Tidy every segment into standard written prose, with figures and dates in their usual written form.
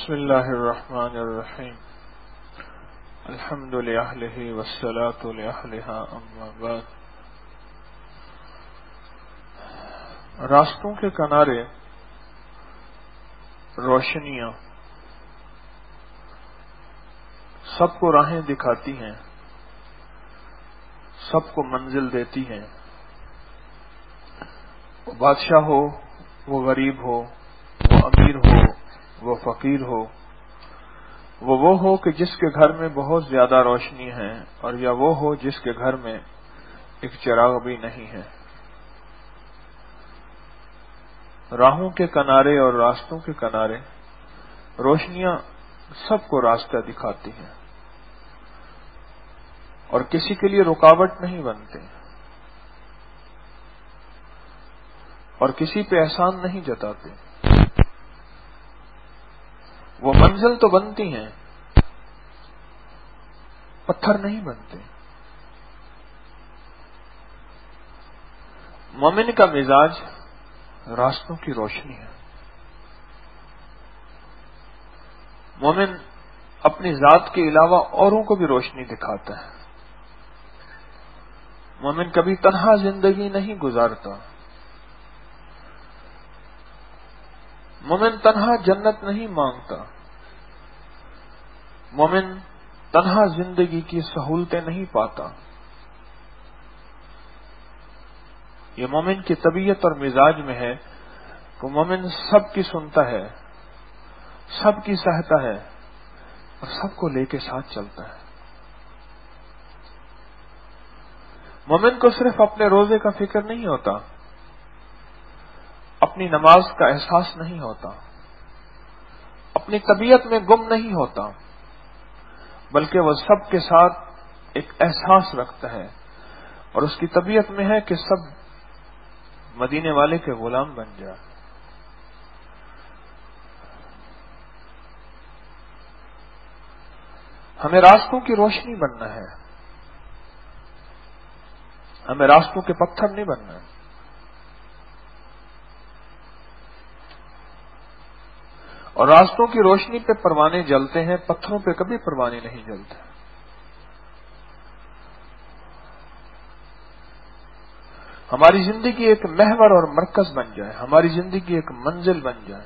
بسم اللہ الرحمن الرحیم الحمد للہ والصلاة لأہلہا اما بعد۔ راستوں کے کنارے روشنیاں سب کو راہیں دکھاتی ہیں، سب کو منزل دیتی ہیں۔ وہ بادشاہ ہو، وہ غریب ہو، وہ امیر ہو، وہ فقیر ہو، وہ ہو کہ جس کے گھر میں بہت زیادہ روشنی ہے، اور یا وہ ہو جس کے گھر میں ایک چراغ بھی نہیں ہے۔ راہوں کے کنارے اور راستوں کے کنارے روشنیاں سب کو راستہ دکھاتی ہیں اور کسی کے لیے رکاوٹ نہیں بنتے اور کسی پہ احسان نہیں جتاتے۔ وہ منزل تو بنتی ہیں، پتھر نہیں بنتے۔ مومن کا مزاج راستوں کی روشنی ہے۔ مومن اپنی ذات کے علاوہ اوروں کو بھی روشنی دکھاتا ہے۔ مومن کبھی تنہا زندگی نہیں گزارتا۔ مومن تنہا جنت نہیں مانگتا۔ مومن تنہا زندگی کی سہولتیں نہیں پاتا۔ یہ مومن کی طبیعت اور مزاج میں ہے کہ مومن سب کی سنتا ہے، سب کی سہتا ہے اور سب کو لے کے ساتھ چلتا ہے۔ مومن کو صرف اپنے روزے کا فکر نہیں ہوتا، اپنی نماز کا احساس نہیں ہوتا، اپنی طبیعت میں گم نہیں ہوتا، بلکہ وہ سب کے ساتھ ایک احساس رکھتا ہے اور اس کی طبیعت میں ہے کہ سب مدینے والے کے غلام بن جائے۔ ہمیں راستوں کی روشنی بننا ہے، ہمیں راستوں کے پتھر نہیں بننا ہے۔ اور راستوں کی روشنی پہ پروانے جلتے ہیں، پتھروں پہ کبھی پروانے نہیں جلتے۔ ہماری زندگی ایک محور اور مرکز بن جائے، ہماری زندگی ایک منزل بن جائے۔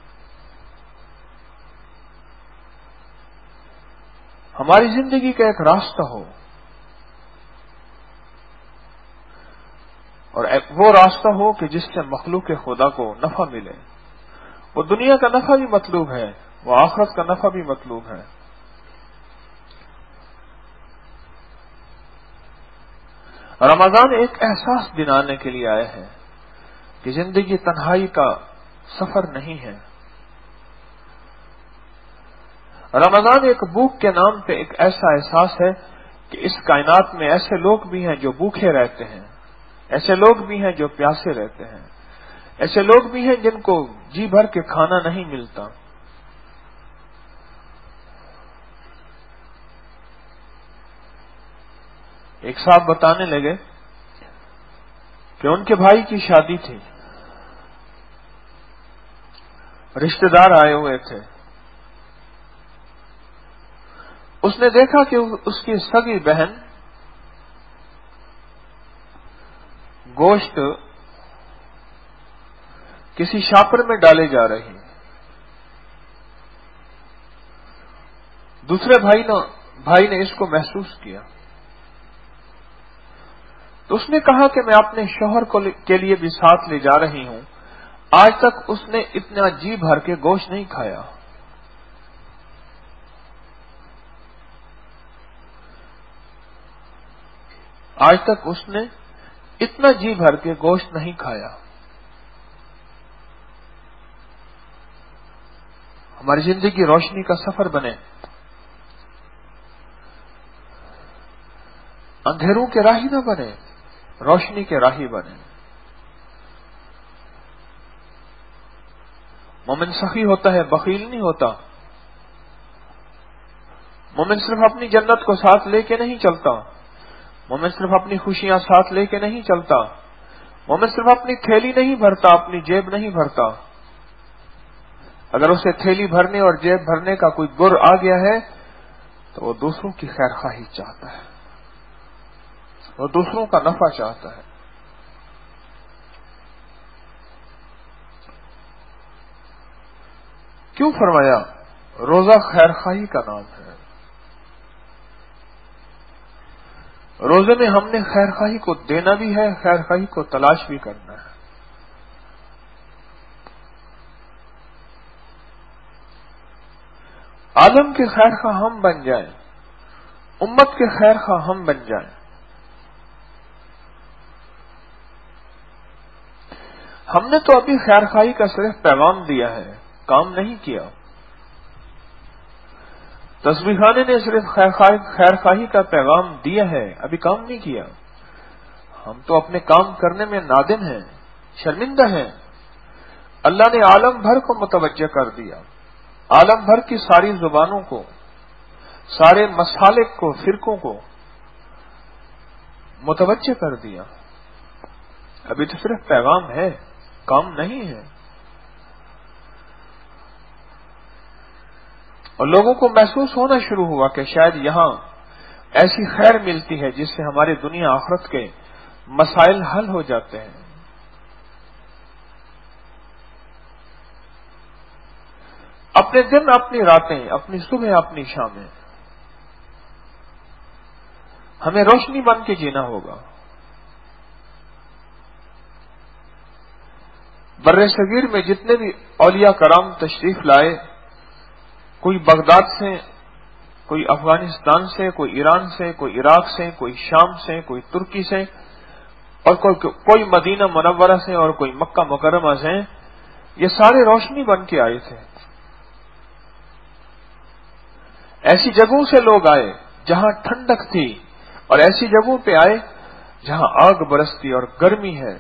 ہماری زندگی کا ایک راستہ ہو، اور وہ راستہ ہو کہ جس سے مخلوق خدا کو نفع ملے۔ وہ دنیا کا نفع بھی مطلوب ہے، وہ آخرت کا نفع بھی مطلوب ہے۔ رمضان ایک احساس دلانے کے لیے آئے ہیں کہ زندگی تنہائی کا سفر نہیں ہے۔ رمضان ایک بھوک کے نام پہ ایک ایسا احساس ہے کہ اس کائنات میں ایسے لوگ بھی ہیں جو بھوکے رہتے ہیں، ایسے لوگ بھی ہیں جو پیاسے رہتے ہیں، ایسے لوگ بھی ہیں جن کو جی بھر کے کھانا نہیں ملتا۔ ایک صاحب بتانے لگے کہ ان کے بھائی کی شادی تھی، رشتہ دار آئے ہوئے تھے۔ اس نے دیکھا کہ اس کی سگی بہن گوشت کسی شاپر میں ڈالے جا رہی۔ دوسرے بھائی نے اس کو محسوس کیا تو اس نے کہا کہ میں اپنے شوہر کے لیے بھی ساتھ لے جا رہی ہوں، آج تک اس نے اتنا جی بھر کے گوشت نہیں کھایا۔ آج تک اس نے اتنا جی بھر کے گوشت نہیں کھایا۔ ہماری زندگی روشنی کا سفر بنے، اندھیروں کے راہی نہ بنے، روشنی کے راہی بنے۔ مومن سخی ہوتا ہے، بخیل نہیں ہوتا۔ مومن صرف اپنی جنت کو ساتھ لے کے نہیں چلتا، مومن صرف اپنی خوشیاں ساتھ لے کے نہیں چلتا، مومن صرف اپنی تھیلی نہیں بھرتا، اپنی جیب نہیں بھرتا، اگر اسے تھیلی بھرنے اور جیب بھرنے کا کوئی گر آ گیا ہے تو وہ دوسروں کی خیر خواہی چاہتا ہے، وہ دوسروں کا نفع چاہتا ہے۔ کیوں فرمایا؟ روزہ خیر خواہی کا نام ہے۔ روزے میں ہم نے خیر خواہی کو دینا بھی ہے، خیر خواہی کو تلاش بھی کرنا ہے۔ عالم کے خیر خواہ ہم بن جائیں، امت کے خیر خواہ ہم بن جائیں۔ ہم نے تو ابھی خیر خواہی کا صرف پیغام دیا ہے، کام نہیں کیا۔ تسبیح خانے نے صرف خیر خواہی کا پیغام دیا ہے، ابھی کام نہیں کیا۔ ہم تو اپنے کام کرنے میں نادم ہیں، شرمندہ ہیں۔ اللہ نے عالم بھر کو متوجہ کر دیا، عالم بھر کی ساری زبانوں کو، سارے مسالک کو، فرقوں کو متوجہ کر دیا۔ ابھی تو صرف پیغام ہے، کام نہیں ہے۔ اور لوگوں کو محسوس ہونا شروع ہوا کہ شاید یہاں ایسی خیر ملتی ہے جس سے ہمارے دنیا آخرت کے مسائل حل ہو جاتے ہیں۔ اپنے دن اپنی راتیں، اپنی صبح اپنی شامیں، ہمیں روشنی بن کے جینا ہوگا۔ بر صغیر میں جتنے بھی اولیاء کرام تشریف لائے، کوئی بغداد سے، کوئی افغانستان سے، کوئی ایران سے، کوئی عراق سے، کوئی شام سے، کوئی ترکی سے، اور کوئی مدینہ منورہ سے، اور کوئی مکہ مکرمہ سے، یہ سارے روشنی بن کے آئے تھے۔ ایسی جگہوں سے لوگ آئے جہاں ٹھنڈک تھی، اور ایسی جگہوں پہ آئے جہاں آگ برستی اور گرمی ہے۔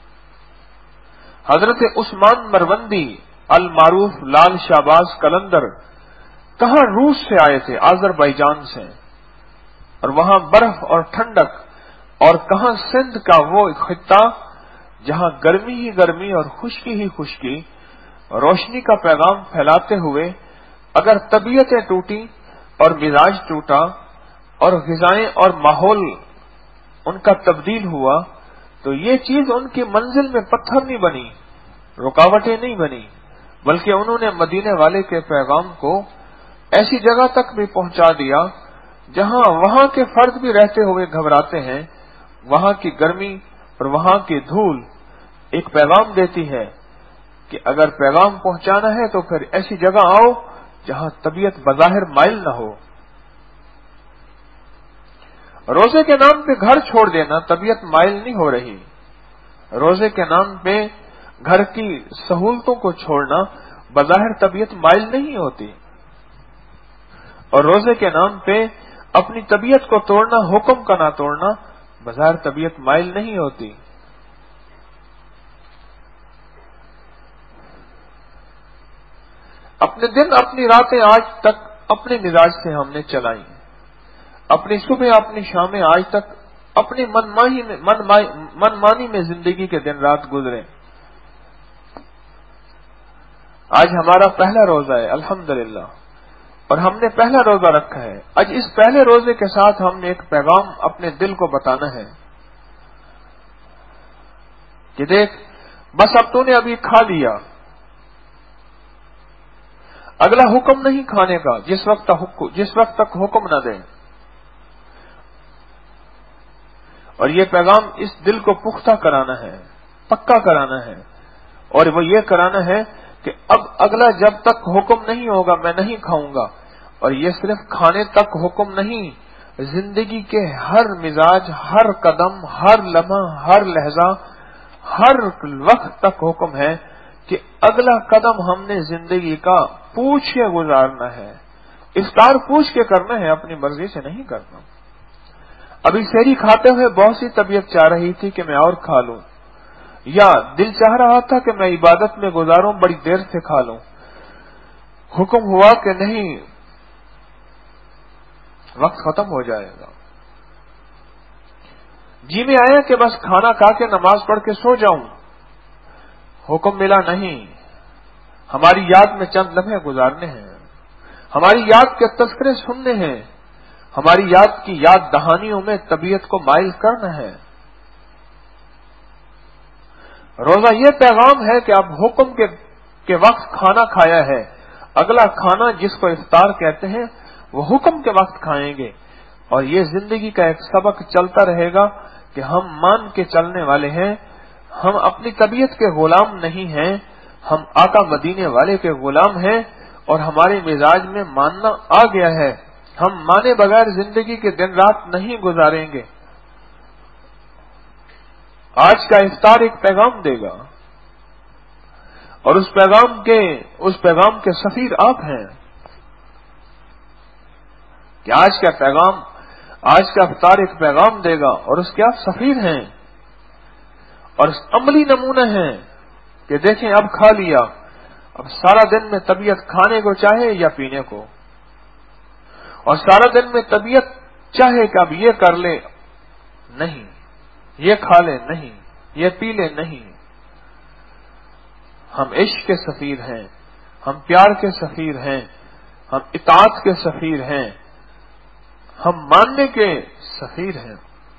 حضرت عثمان مروندی المعروف لال شہباز قلندر کہاں روس سے آئے تھے، آذربائیجان سے، اور وہاں برف اور ٹھنڈک، اور کہاں سندھ کا وہ خطہ جہاں گرمی ہی گرمی اور خشکی ہی خشکی، روشنی کا پیغام پھیلاتے ہوئے اگر طبیعتیں ٹوٹی اور مزاج ٹوٹا اور غذائیں اور ماحول ان کا تبدیل ہوا، تو یہ چیز ان کی منزل میں پتھر نہیں بنی، رکاوٹیں نہیں بنی، بلکہ انہوں نے مدینے والے کے پیغام کو ایسی جگہ تک بھی پہنچا دیا جہاں وہاں کے فرد بھی رہتے ہوئے گھبراتے ہیں۔ وہاں کی گرمی اور وہاں کی دھول ایک پیغام دیتی ہے کہ اگر پیغام پہنچانا ہے تو پھر ایسی جگہ آؤ جہاں طبیعت بظاہر مائل نہ ہو۔ روزے کے نام پہ گھر چھوڑ دینا، طبیعت مائل نہیں ہو رہی۔ روزے کے نام پہ گھر کی سہولتوں کو چھوڑنا بظاہر طبیعت مائل نہیں ہوتی، اور روزے کے نام پہ اپنی طبیعت کو توڑنا، حکم کا نہ توڑنا، بظاہر طبیعت مائل نہیں ہوتی۔ اپنے دن اپنی راتیں آج تک اپنے مزاج سے ہم نے چلائی، اپنی صبح اپنی شامیں آج تک اپنی منمانی میں زندگی کے دن رات گزرے۔ آج ہمارا پہلا روزہ ہے الحمدللہ، اور ہم نے پہلا روزہ رکھا ہے۔ آج اس پہلے روزے کے ساتھ ہم نے ایک پیغام اپنے دل کو بتانا ہے کہ دیکھ، بس اب تو نے ابھی کھا لیا، اگلا حکم نہیں کھانے کا جس وقت تک حکم نہ دیں۔ اور یہ پیغام اس دل کو پختہ کرانا ہے، پکا کرانا ہے، اور وہ یہ کرانا ہے کہ اب اگلا جب تک حکم نہیں ہوگا میں نہیں کھاؤں گا۔ اور یہ صرف کھانے تک حکم نہیں، زندگی کے ہر مزاج، ہر قدم، ہر لمحہ، ہر لہجہ، ہر وقت تک حکم ہے کہ اگلا قدم ہم نے زندگی کا پوچھ کے گزارنا ہے۔ افطار پوچھ کے کرنا ہے، اپنی مرضی سے نہیں کرنا۔ ابھی سحری کھاتے ہوئے بہت سی طبیعت چاہ رہی تھی کہ میں اور کھا لوں، یا دل چاہ رہا تھا کہ میں عبادت میں گزاروں، بڑی دیر سے کھا لوں۔ حکم ہوا کہ نہیں، وقت ختم ہو جائے گا۔ جی میں آیا کہ بس کھانا کھا کے نماز پڑھ کے سو جاؤں، حکم ملا نہیں، ہماری یاد میں چند لمحے گزارنے ہیں، ہماری یاد کے تذکرے سننے ہیں، ہماری یاد کی یاد دہانیوں میں طبیعت کو مائل کرنا ہے۔ روزہ یہ پیغام ہے کہ اب حکم کے وقت کھانا کھایا ہے، اگلا کھانا جس کو افطار کہتے ہیں وہ حکم کے وقت کھائیں گے، اور یہ زندگی کا ایک سبق چلتا رہے گا کہ ہم مان کے چلنے والے ہیں، ہم اپنی طبیعت کے غلام نہیں ہیں، ہم آقا مدینے والے کے غلام ہیں، اور ہمارے مزاج میں ماننا آ گیا ہے، ہم مانے بغیر زندگی کے دن رات نہیں گزاریں گے۔ آج کا افطار ایک پیغام دے گا، اور اس پیغام کے سفیر آپ ہیں کہ آج کا افطار ایک پیغام دے گا اور اس کے آپ سفیر ہیں، اور عملی نمونہ ہیں کہ دیکھیں اب کھا لیا، اب سارا دن میں طبیعت کھانے کو چاہے یا پینے کو، اور سارا دن میں طبیعت چاہے کہ اب یہ کر لے نہیں، یہ کھا لے نہیں، یہ پی لے نہیں۔ ہم عشق کے سفیر ہیں، ہم پیار کے سفیر ہیں، ہم اطاعت کے سفیر ہیں، ہم ماننے کے سفیر ہیں۔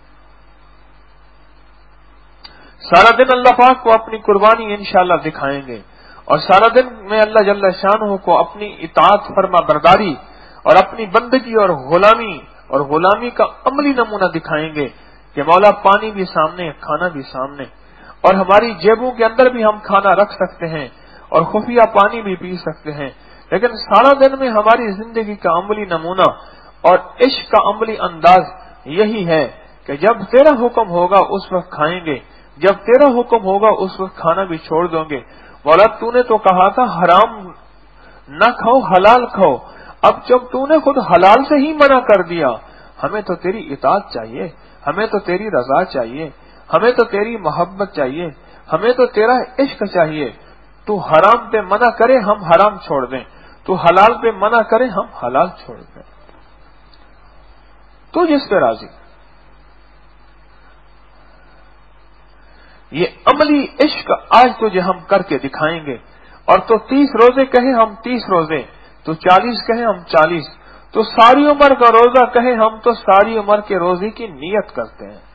سارا دن اللہ پاک کو اپنی قربانی انشاءاللہ دکھائیں گے، اور سارا دن میں اللہ جل شانہ کو اپنی اطاعت فرما برداری اور اپنی بندگی اور غلامی کا عملی نمونہ دکھائیں گے کہ مولا پانی بھی سامنے، کھانا بھی سامنے، اور ہماری جیبوں کے اندر بھی ہم کھانا رکھ سکتے ہیں اور خفیہ پانی بھی پی سکتے ہیں، لیکن سارا دن میں ہماری زندگی کا عملی نمونہ اور عشق کا عملی انداز یہی ہے کہ جب تیرا حکم ہوگا اس وقت کھائیں گے، جب تیرا حکم ہوگا اس وقت کھانا بھی چھوڑ دیں گے۔ مولا تو نے تو کہا تھا حرام نہ کھاؤ حلال کھاؤ، اب جب تو نے خود حلال سے ہی منع کر دیا، ہمیں تو تیری اطاعت چاہیے، ہمیں تو تیری رضا چاہیے، ہمیں تو تیری محبت چاہیے، ہمیں تو تیرا عشق چاہیے۔ تو حرام پہ منع کرے ہم حرام چھوڑ دیں، تو حلال پہ منع کرے ہم حلال چھوڑ دیں، تو جس پہ راضی۔ یہ عملی عشق آج تجھے ہم کر کے دکھائیں گے، اور تو 30 روزے کہیں ہم 30 روزے، تو 40 کہیں ہم 40، تو ساری عمر کا روزہ کہیں ہم تو ساری عمر کے روزے کی نیت کرتے ہیں۔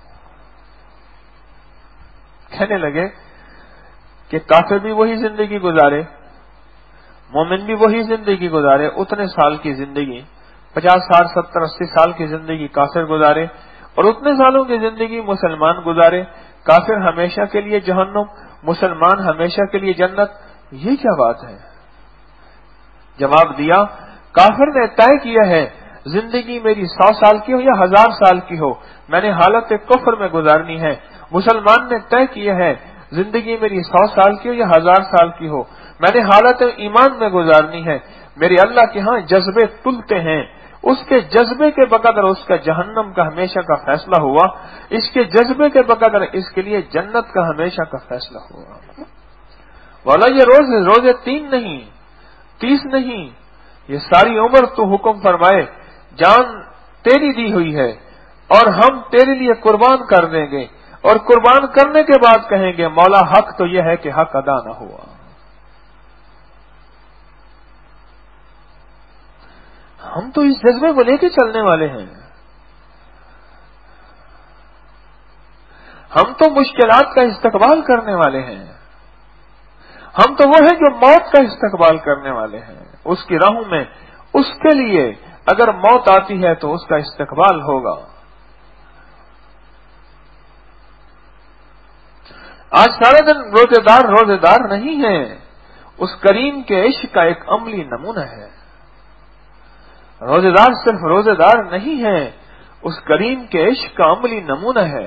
کہنے لگے کہ کافر بھی وہی زندگی گزارے، مومن بھی وہی زندگی گزارے، اتنے سال کی زندگی، 50 60 70 80 سال کی زندگی کافر گزارے، اور اتنے سالوں کی زندگی مسلمان گزارے، کافر ہمیشہ کے لیے جہنم، مسلمان ہمیشہ کے لیے جنت، یہ کیا بات ہے؟ جواب دیا، کافر نے طے کیا ہے زندگی میری 100 سال کی ہو یا 1000 سال کی ہو، میں نے حالت کفر میں گزارنی ہے۔ مسلمان نے طے کیا ہے زندگی میری 100 سال کی ہو یا 1000 سال کی ہو، میں نے حالت ایمان میں گزارنی ہے۔ میرے اللہ کے ہاں جذبے تلتے ہیں، اس کے جذبے کے بقدر اس کا جہنم کا ہمیشہ کا فیصلہ ہوا، اس کے جذبے کے بقدر اس کے لیے جنت کا ہمیشہ کا فیصلہ ہوا۔ والا یہ روزے 3 نہیں 30 نہیں، یہ ساری عمر تو حکم فرمائے جان تیری دی ہوئی ہے اور ہم تیرے لیے قربان کر دیں گے، اور قربان کرنے کے بعد کہیں گے مولا حق تو یہ ہے کہ حق ادا نہ ہوا۔ ہم تو اس جذبے کو لے کے چلنے والے ہیں، ہم تو مشکلات کا استقبال کرنے والے ہیں، ہم تو وہ ہیں جو موت کا استقبال کرنے والے ہیں، اس کی راہوں میں اس کے لیے اگر موت آتی ہے تو اس کا استقبال ہوگا۔ آج سارا دن روزے دار نہیں ہے، اس کریم کے عشق کا ایک عملی نمونہ ہے۔ روزے دار صرف روزے دار نہیں ہے، اس کریم کے عشق کا عملی نمونہ ہے۔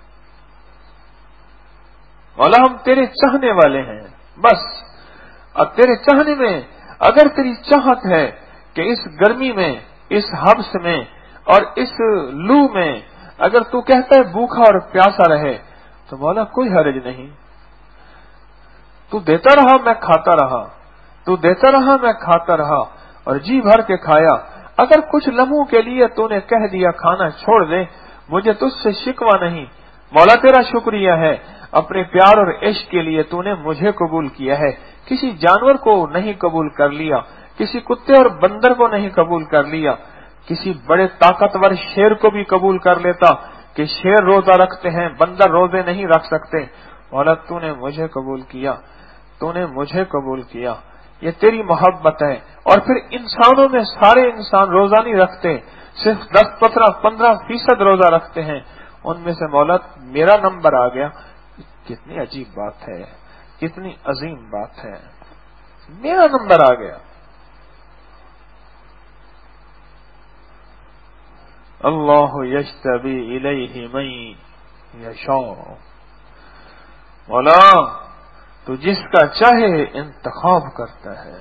مولا ہم تیرے چاہنے والے ہیں، بس اب تیرے چاہنے میں اگر تیری چاہت ہے کہ اس گرمی میں، اس حبس میں اور اس لو میں اگر تو کہتا ہے بھوکا اور پیاسا رہے تو مولا کوئی حرج نہیں، تو دیتا رہا میں کھاتا رہا، تو دیتا رہا میں کھاتا رہا اور جی بھر کے کھایا۔ اگر کچھ لمحوں کے لیے تو نے کہہ دیا کھانا چھوڑ دے، مجھے تجھ سے شکوہ نہیں، مولا تیرا شکریہ ہے، اپنے پیار اور عشق کے لیے تو نے مجھے قبول کیا ہے، کسی جانور کو نہیں قبول کر لیا، کسی کتے اور بندر کو نہیں قبول کر لیا، کسی بڑے طاقتور شیر کو بھی قبول کر لیتا کہ شیر روزہ رکھتے ہیں، بندر روزے نہیں رکھ سکتے، مولا تو نے مجھے قبول کیا، تو نے مجھے قبول کیا، یہ تیری محبت ہے۔ اور پھر انسانوں میں سارے انسان روزہ نہیں رکھتے، صرف 10-15% روزہ رکھتے ہیں، ان میں سے مولا میرا نمبر آ گیا، کتنی عجیب بات ہے، کتنی عظیم بات ہے، میرا نمبر آ گیا۔ اللہ یجتبی الیہ من یشاء، مولا تو جس کا چاہے انتخاب کرتا ہے،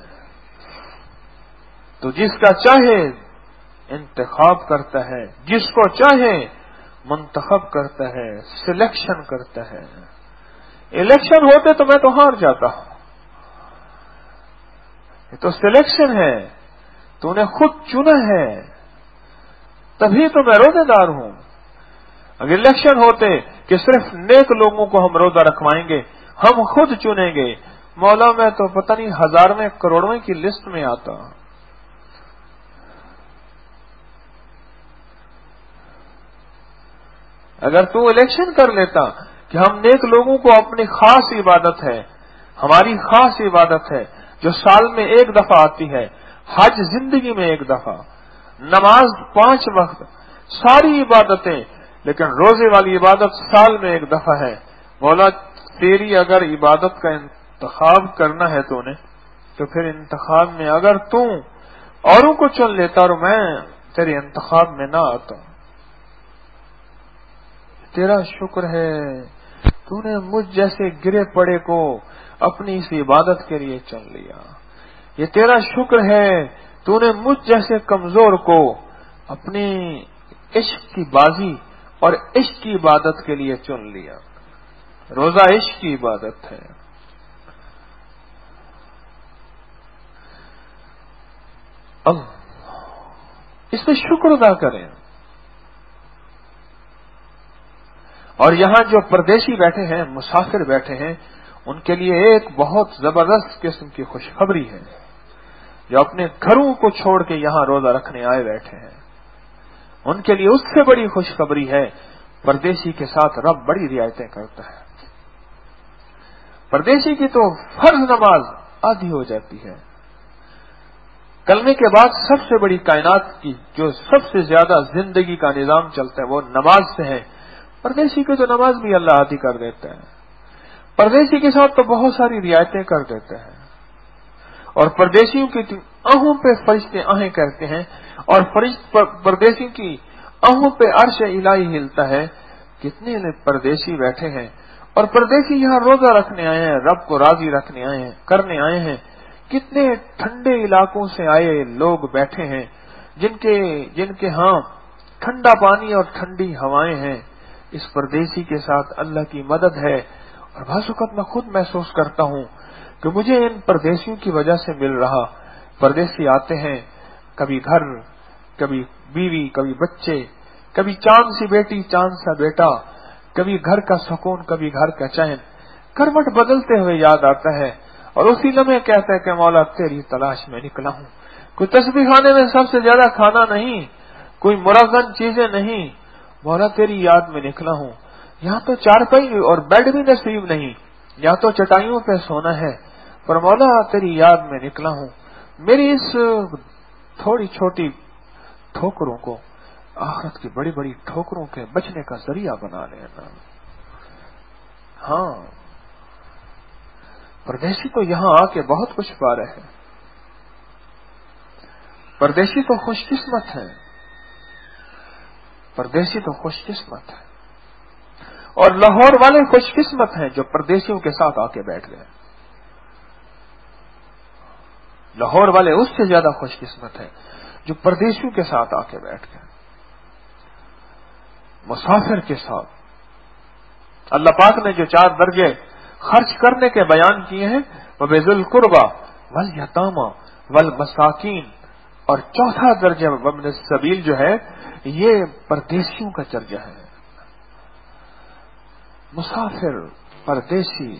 تو جس کا چاہے انتخاب کرتا ہے، جس کو چاہے منتخب کرتا ہے، سلیکشن کرتا ہے۔ الیکشن ہوتے تو میں تو ہار جاتا ہوں، یہ تو سلیکشن ہے، تو نے خود چنا ہے، تبھی تو میں روزے دار ہوں۔ اگر الیکشن ہوتے کہ صرف نیک لوگوں کو ہم روزہ رکھوائیں گے، ہم خود چنیں گے، مولا میں تو پتہ نہیں ہزارویں کروڑویں کی لسٹ میں آتا۔ اگر تو الیکشن کر لیتا کہ ہم نیک لوگوں کو اپنی خاص عبادت ہے، ہماری خاص عبادت ہے جو سال میں ایک دفعہ آتی ہے، حج زندگی میں ایک دفعہ، نماز 5 وقت، ساری عبادتیں، لیکن روزے والی عبادت سال میں ایک دفعہ ہے، مولا تیری اگر عبادت کا انتخاب کرنا ہے تو نے، تو پھر انتخاب میں اگر تو اوروں کو چن لیتا اور میں تیرے انتخاب میں نہ آتا، تیرا شکر ہے تو نے مجھ جیسے گرے پڑے کو اپنی اس عبادت کے لیے چن لیا، یہ تیرا شکر ہے تو نے مجھ جیسے کمزور کو اپنی عشق کی بازی اور عشق کی عبادت کے لیے چن لیا۔ روزہ عشق کی عبادت ہے۔ اس پہ شکر ادا کریں۔ اور یہاں جو پردیسی بیٹھے ہیں، مسافر بیٹھے ہیں، ان کے لیے ایک بہت زبردست قسم کی خوشخبری ہے، جو اپنے گھروں کو چھوڑ کے یہاں روزہ رکھنے آئے بیٹھے ہیں، ان کے لیے اس سے بڑی خوشخبری ہے، پردیسی کے ساتھ رب بڑی رعایتیں کرتا ہے۔ پردیسی کی تو فرض نماز آدھی ہو جاتی ہے، کلمے کے بعد سب سے بڑی کائنات کی جو سب سے زیادہ زندگی کا نظام چلتا ہے وہ نماز سے ہے، پردیسی کی تو نماز بھی اللہ آدھی کر دیتا ہے، پردیسی کے ساتھ تو بہت ساری رعایتیں کر دیتے ہیں، اور پردیسیوں کی آہوں پہ فرشتے آہیں کرتے ہیں، اور پردیسی کی آہوں پہ عرش الہی ہلتا ہے، کتنے پردیسی بیٹھے ہیں، اور پردیسی یہاں روزہ رکھنے آئے ہیں، رب کو راضی رکھنے آئے ہیں، کرنے آئے ہیں، کتنے ٹھنڈے علاقوں سے آئے لوگ بیٹھے ہیں، جن کے ہاں ٹھنڈا پانی اور ٹھنڈی ہوائیں ہیں، اس پردیسی کے ساتھ اللہ کی مدد ہے۔ اور بعض اوقات میں خود محسوس کرتا ہوں کہ مجھے ان پردیسیوں کی وجہ سے مل رہا، پردیسی آتے ہیں، کبھی گھر، کبھی بیوی، کبھی بچے، کبھی چاند سی بیٹی، چاند سا بیٹا، کبھی گھر کا سکون، کبھی گھر کا چین، کروٹ بدلتے ہوئے یاد آتا ہے، اور اسی لمحے کہتا ہے کہ مولا تیری تلاش میں نکلا ہوں، کوئی تسبیح خانے میں سب سے زیادہ کھانا نہیں، کوئی مرغن چیزیں نہیں، مولا تیری یاد میں نکلا ہوں، یہاں تو چارپائی اور بیڈ بھی نصیب نہیں، یہاں تو چٹائیوں پہ سونا ہے، پر مولا تیری یاد میں نکلا ہوں، میری اس تھوڑی چھوٹی ٹھوکروں کو آخرت کی بڑی بڑی ٹھوکروں کے بچنے کا ذریعہ بنا لینا۔ ہاں، پردیسی تو یہاں آ کے بہت کچھ پا رہے ہیں، پردیسی تو خوش قسمت ہے، پردیسی تو خوش قسمت ہے، اور لاہور والے خوش قسمت ہیں جو پردیسیوں کے ساتھ آ کے بیٹھ گئے، لاہور والے اس سے زیادہ خوش قسمت ہیں جو پردیسیوں کے ساتھ آ کے بیٹھ گئے، مسافر کے ساتھ۔ اللہ پاک نے جو 4 درجے خرچ کرنے کے بیان کیے ہیں، وہ بذل القربى والیتامى والمساکین، اور 4تھا درجہ وابن السبیل جو ہے یہ پردیسیوں کا درجہ ہے۔ مسافر، پردیسی.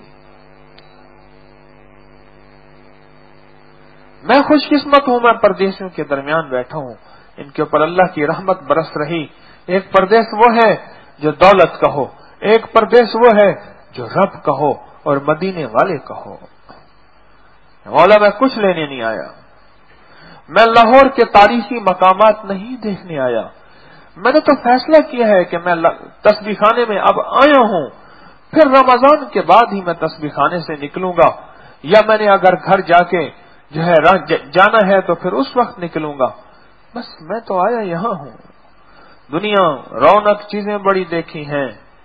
میں خوش قسمت ہوں، میں پردیسیوں کے درمیان بیٹھا ہوں، ان کے اوپر اللہ کی رحمت برس رہی. ایک پردیس وہ ہے جو دولت کا ہو، ایک پردیس وہ ہے جو رب کا ہو اور مدینے والے کا ہو. مولا میں کچھ لینے نہیں آیا، میں لاہور کے تاریخی مقامات نہیں دیکھنے آیا. میں نے تو فیصلہ کیا ہے کہ میں تسبیح خانے میں اب آیا ہوں، پھر رمضان کے بعد ہی میں تسبیح خانے سے نکلوں گا، یا میں نے اگر گھر جا کے جو ہے جانا ہے تو پھر اس وقت نکلوں گا. بس میں تو آیا یہاں ہوں. دنیا رونق چیزیں بڑی دیکھی ہیں،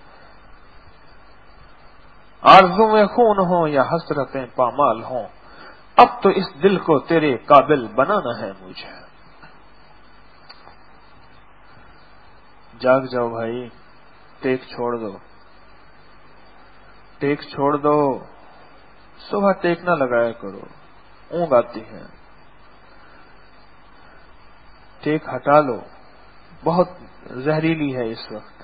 آرزویں خون ہوں یا حسرتیں پامال ہوں، اب تو اس دل کو تیرے قابل بنانا ہے مجھے. جاگ جاؤ بھائی، ٹیک چھوڑ دو، ٹیک چھوڑ دو. صبح ٹیک نہ لگایا کرو، اونگ آتی ہے. ٹیک ہٹا لو، بہت زہریلی ہے اس وقت.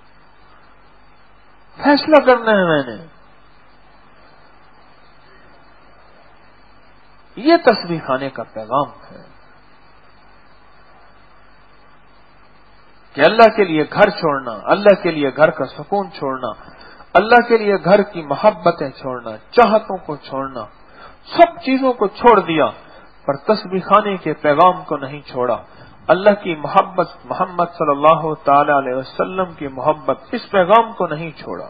فیصلہ کرنا ہے میں نے. یہ تسبیح خانے کا پیغام ہے کہ اللہ کے لیے گھر چھوڑنا، اللہ کے لیے گھر کا سکون چھوڑنا، اللہ کے لیے گھر کی محبتیں چھوڑنا، چاہتوں کو چھوڑنا، سب چیزوں کو چھوڑ دیا، پر تسبیح خانے کے پیغام کو نہیں چھوڑا. اللہ کی محبت، محمد صلی اللہ تعالی علیہ وسلم کی محبت، اس پیغام کو نہیں چھوڑا.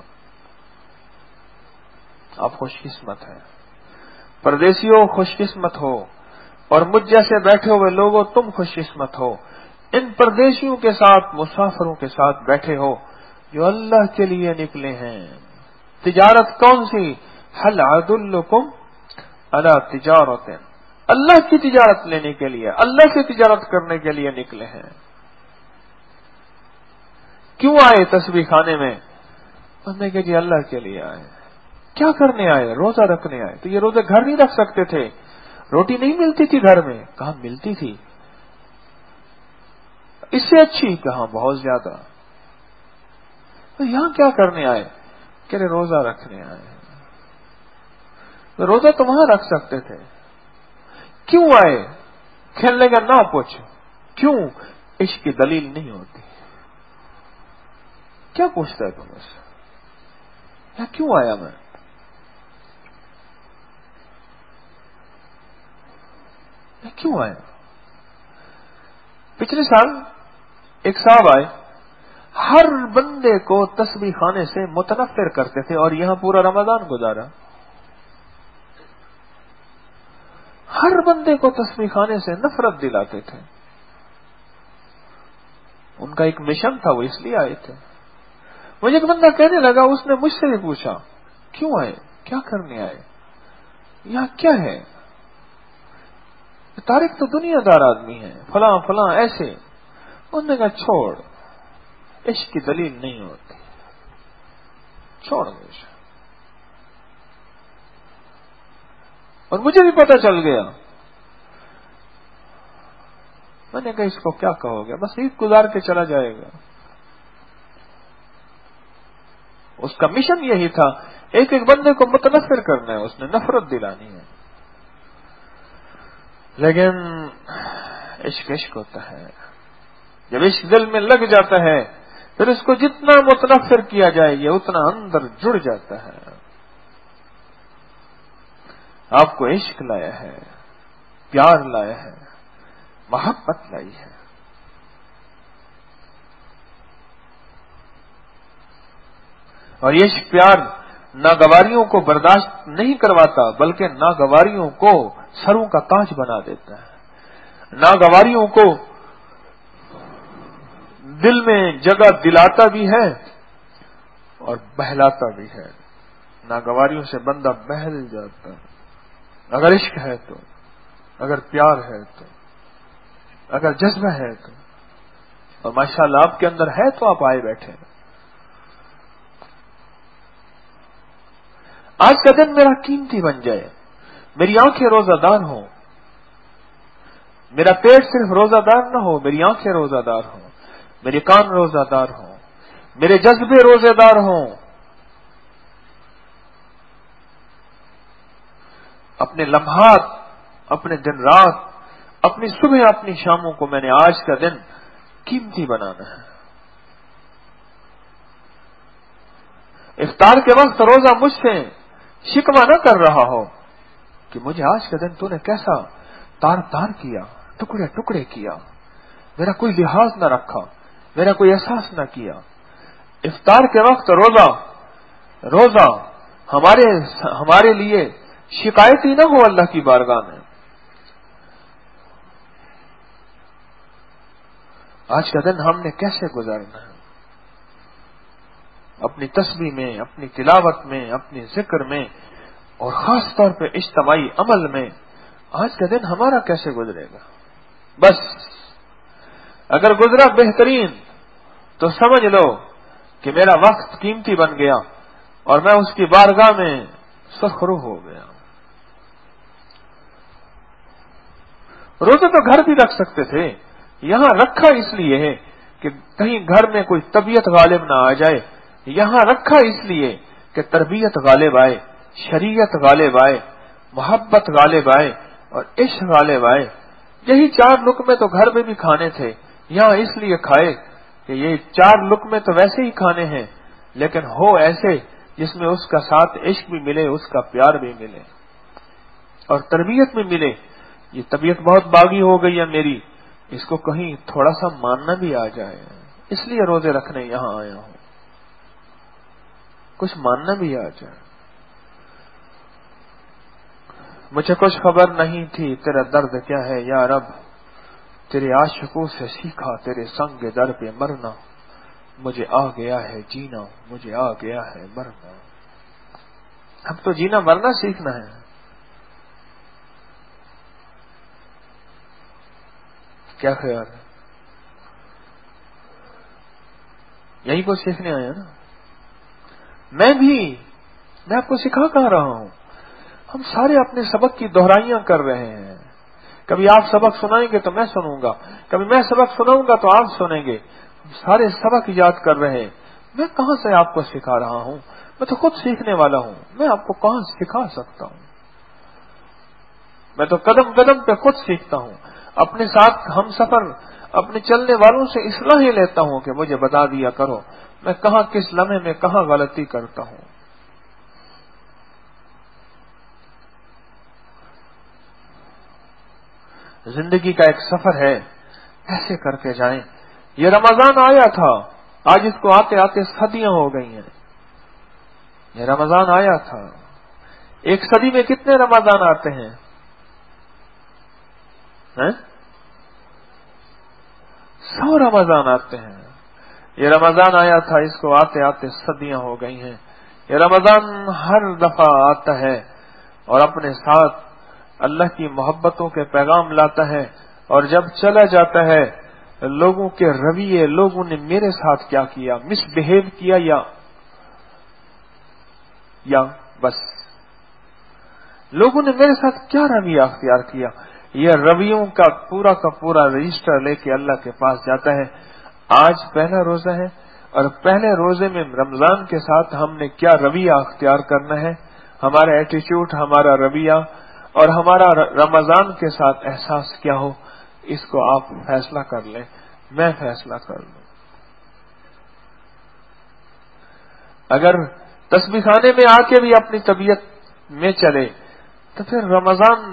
آپ خوش قسمت ہیں پردیسیوں، خوش قسمت ہو، اور مجھ جیسے بیٹھے ہوئے لوگوں تم خوش قسمت ہو. ان پردیسیوں کے ساتھ، مسافروں کے ساتھ بیٹھے ہو جو اللہ کے لیے نکلے ہیں. تجارت کون سی؟ هل ادلکم علی تجارت، اللہ کی تجارت لینے کے لیے، اللہ سے تجارت کرنے کے لیے نکلے ہیں. کیوں آئے تسبیح خانے میں؟ انہوں نے کہا جی اللہ کے لیے آئے. کیا کرنے آئے؟ روزہ رکھنے آئے. تو یہ روزے گھر نہیں رکھ سکتے تھے؟ روٹی نہیں ملتی تھی گھر میں؟ کہاں ملتی تھی. اس سے اچھی؟ کہاں بہت زیادہ. تو یہاں کیا کرنے آئے؟ کہ روزہ رکھنے آئے. تو روزہ تو وہاں رکھ سکتے تھے. کیوں آئے؟ کھیلنے کا نہ پوچھ. کیوں؟ عشق کی دلیل نہیں ہوتی. کیا پوچھتا ہے تم اس سے؟ یا کیوں آیا میں؟ کیوں آیا؟ پچھلے سال ایک صاحب آئے، ہر بندے کو تسبیح خانے سے متنفر کرتے تھے، اور یہاں پورا رمضان گزارا. ہر بندے کو تسبیح خانے سے نفرت دلاتے تھے. ان کا ایک مشن تھا، وہ اس لیے آئے تھے. مجھے ایک بندہ کہنے لگا، اس نے مجھ سے بھی پوچھا کیوں آئے، کیا کرنے آئے، یہاں کیا ہے؟ طارق تو دنیا دار آدمی ہے، فلاں فلاں ایسے. انہوں نے کہا چھوڑ، عشق کی دلیل نہیں ہوتی، چھوڑ دو. اور مجھے بھی پتہ چل گیا. میں نے کہا اس کو کیا کہو گے، بس عید گزار کے چلا جائے گا. اس کا مشن یہی تھا، ایک ایک بندے کو متنفر کرنا ہے، اس نے نفرت دلانی ہے. لیکن عشق عشق ہوتا ہے. جب عشق دل میں لگ جاتا ہے پھر اس کو جتنا متنفر کیا جائے یہ اتنا اندر جڑ جاتا ہے. آپ کو عشق لایا ہے، پیار لایا ہے، محبت لائی ہے. اور یہ عشق پیار ناگواریوں کو برداشت نہیں کرواتا، بلکہ ناگواریوں کو سروں کا تاج بنا دیتا ہے. ناگواریوں کو دل میں جگہ دلاتا بھی ہے اور بہلاتا بھی ہے. ناگواریوں سے بندہ بہل جاتا ہے اگر عشق ہے تو، اگر پیار ہے تو، اگر جذبہ ہے تو. اور ماشاءاللہ آپ کے اندر ہے تو آپ آئے بیٹھے. آج کا دن میرا قیمتی بن جائے، میری آنکھیں روزہ دار ہوں، میرا پیٹ صرف روزہ دار نہ ہو، میری آنکھیں روزہ دار ہوں، میرے کان روزہ دار ہوں، میرے جذبے روزہ دار ہوں. اپنے لمحات، اپنے دن رات، اپنی صبح، اپنی شاموں کو میں نے آج کا دن قیمتی بنانا ہے۔ افطار کے وقت روزہ مجھ سے شکوہ نہ کر رہا ہو کہ مجھے آج کا دن تو نے کیسا تار تار کیا، ٹکڑے ٹکڑے کیا، میرا کوئی لحاظ نہ رکھا، میرا کوئی احساس نہ کیا۔ افطار کے وقت روزہ ہمارے لیے شکایتی نہ ہو اللہ کی بارگاہ میں۔ آج کا دن ہم نے کیسے گزارنا ہے؟ اپنی تسبیح میں، اپنی تلاوت میں، اپنی ذکر میں، اور خاص طور پہ اجتماعی عمل میں آج کا دن ہمارا کیسے گزرے گا؟ بس اگر گزرا بہترین تو سمجھ لو کہ میرا وقت قیمتی بن گیا اور میں اس کی بارگاہ میں سرخرو ہو گیا۔ روزے تو گھر بھی رکھ سکتے تھے، یہاں رکھا اس لیے ہے کہ کہیں گھر میں کوئی طبیعت غالب نہ آ جائے، یہاں رکھا اس لیے کہ تربیت غالب آئے، شریعت غالب آئے، محبت غالب آئے اور عشق غالب آئے۔ یہی 4 لقمے تو گھر میں بھی کھانے تھے، یہاں اس لیے کھائے کہ یہ 4 لقمے تو ویسے ہی کھانے ہیں، لیکن ہو ایسے جس میں اس کا ساتھ عشق بھی ملے، اس کا پیار بھی ملے اور تربیت بھی ملے۔ یہ طبیعت بہت باغی ہو گئی ہے میری، اس کو کہیں تھوڑا سا ماننا بھی آ جائے، اس لیے روزے رکھنے یہاں آیا ہوں، کچھ ماننا بھی آ جائے۔ مجھے کچھ خبر نہیں تھی تیرا درد کیا ہے یا رب، تیرے عاشقوں سے سیکھا تیرے سنگ در پہ مرنا، مجھے آ گیا ہے جینا، مجھے آ گیا ہے مرنا۔ اب تو جینا مرنا سیکھنا ہے۔ کیا خیال ہے؟ یہی کچھ سیکھنے آیا نا؟ میں آپ کو سکھا کہا رہا ہوں، ہم سارے اپنے سبق کی دہرائیاں کر رہے ہیں۔ کبھی آپ سبق سنائیں گے تو میں سنوں گا، کبھی میں سبق سناؤں گا تو آپ سنیں گے، ہم سارے سبق یاد کر رہے ہیں۔ میں کہاں سے آپ کو سکھا رہا ہوں؟ میں تو خود سیکھنے والا ہوں، میں آپ کو کہاں سکھا سکتا ہوں؟ میں تو قدم قدم پہ خود سیکھتا ہوں، اپنے ساتھ ہم سفر اپنے چلنے والوں سے اصلاحیں لیتا ہوں کہ مجھے بتا دیا کرو میں کہاں کس لمحے میں کہاں غلطی کرتا ہوں۔ زندگی کا ایک سفر ہے، ایسے کر کے جائیں۔ یہ رمضان آیا تھا، آج اس کو آتے آتے صدیاں ہو گئی ہیں۔ یہ رمضان آیا تھا، ایک صدی میں کتنے رمضان آتے ہیں؟ 100 رمضان آتے ہیں۔ یہ رمضان آیا تھا، اس کو آتے آتے صدیاں ہو گئی ہیں۔ یہ رمضان ہر دفعہ آتا ہے اور اپنے ساتھ اللہ کی محبتوں کے پیغام لاتا ہے، اور جب چلا جاتا ہے لوگوں کے رویے، لوگوں نے میرے ساتھ کیا کیا، مس بہیو کیا یا بس لوگوں نے میرے ساتھ کیا رویہ اختیار کیا، یہ رویوں کا پورا رجسٹر لے کے اللہ کے پاس جاتا ہے۔ آج پہلا روزہ ہے اور پہلے روزے میں رمضان کے ساتھ ہم نے کیا رویہ اختیار کرنا ہے، ہمارا ایٹیچیوڈ، ہمارا رویہ اور ہمارا رمضان کے ساتھ احساس کیا ہو، اس کو آپ فیصلہ کر لیں، میں فیصلہ کر لوں۔ اگر تسبیح خانے میں آ کے بھی اپنی طبیعت میں چلے تو پھر رمضان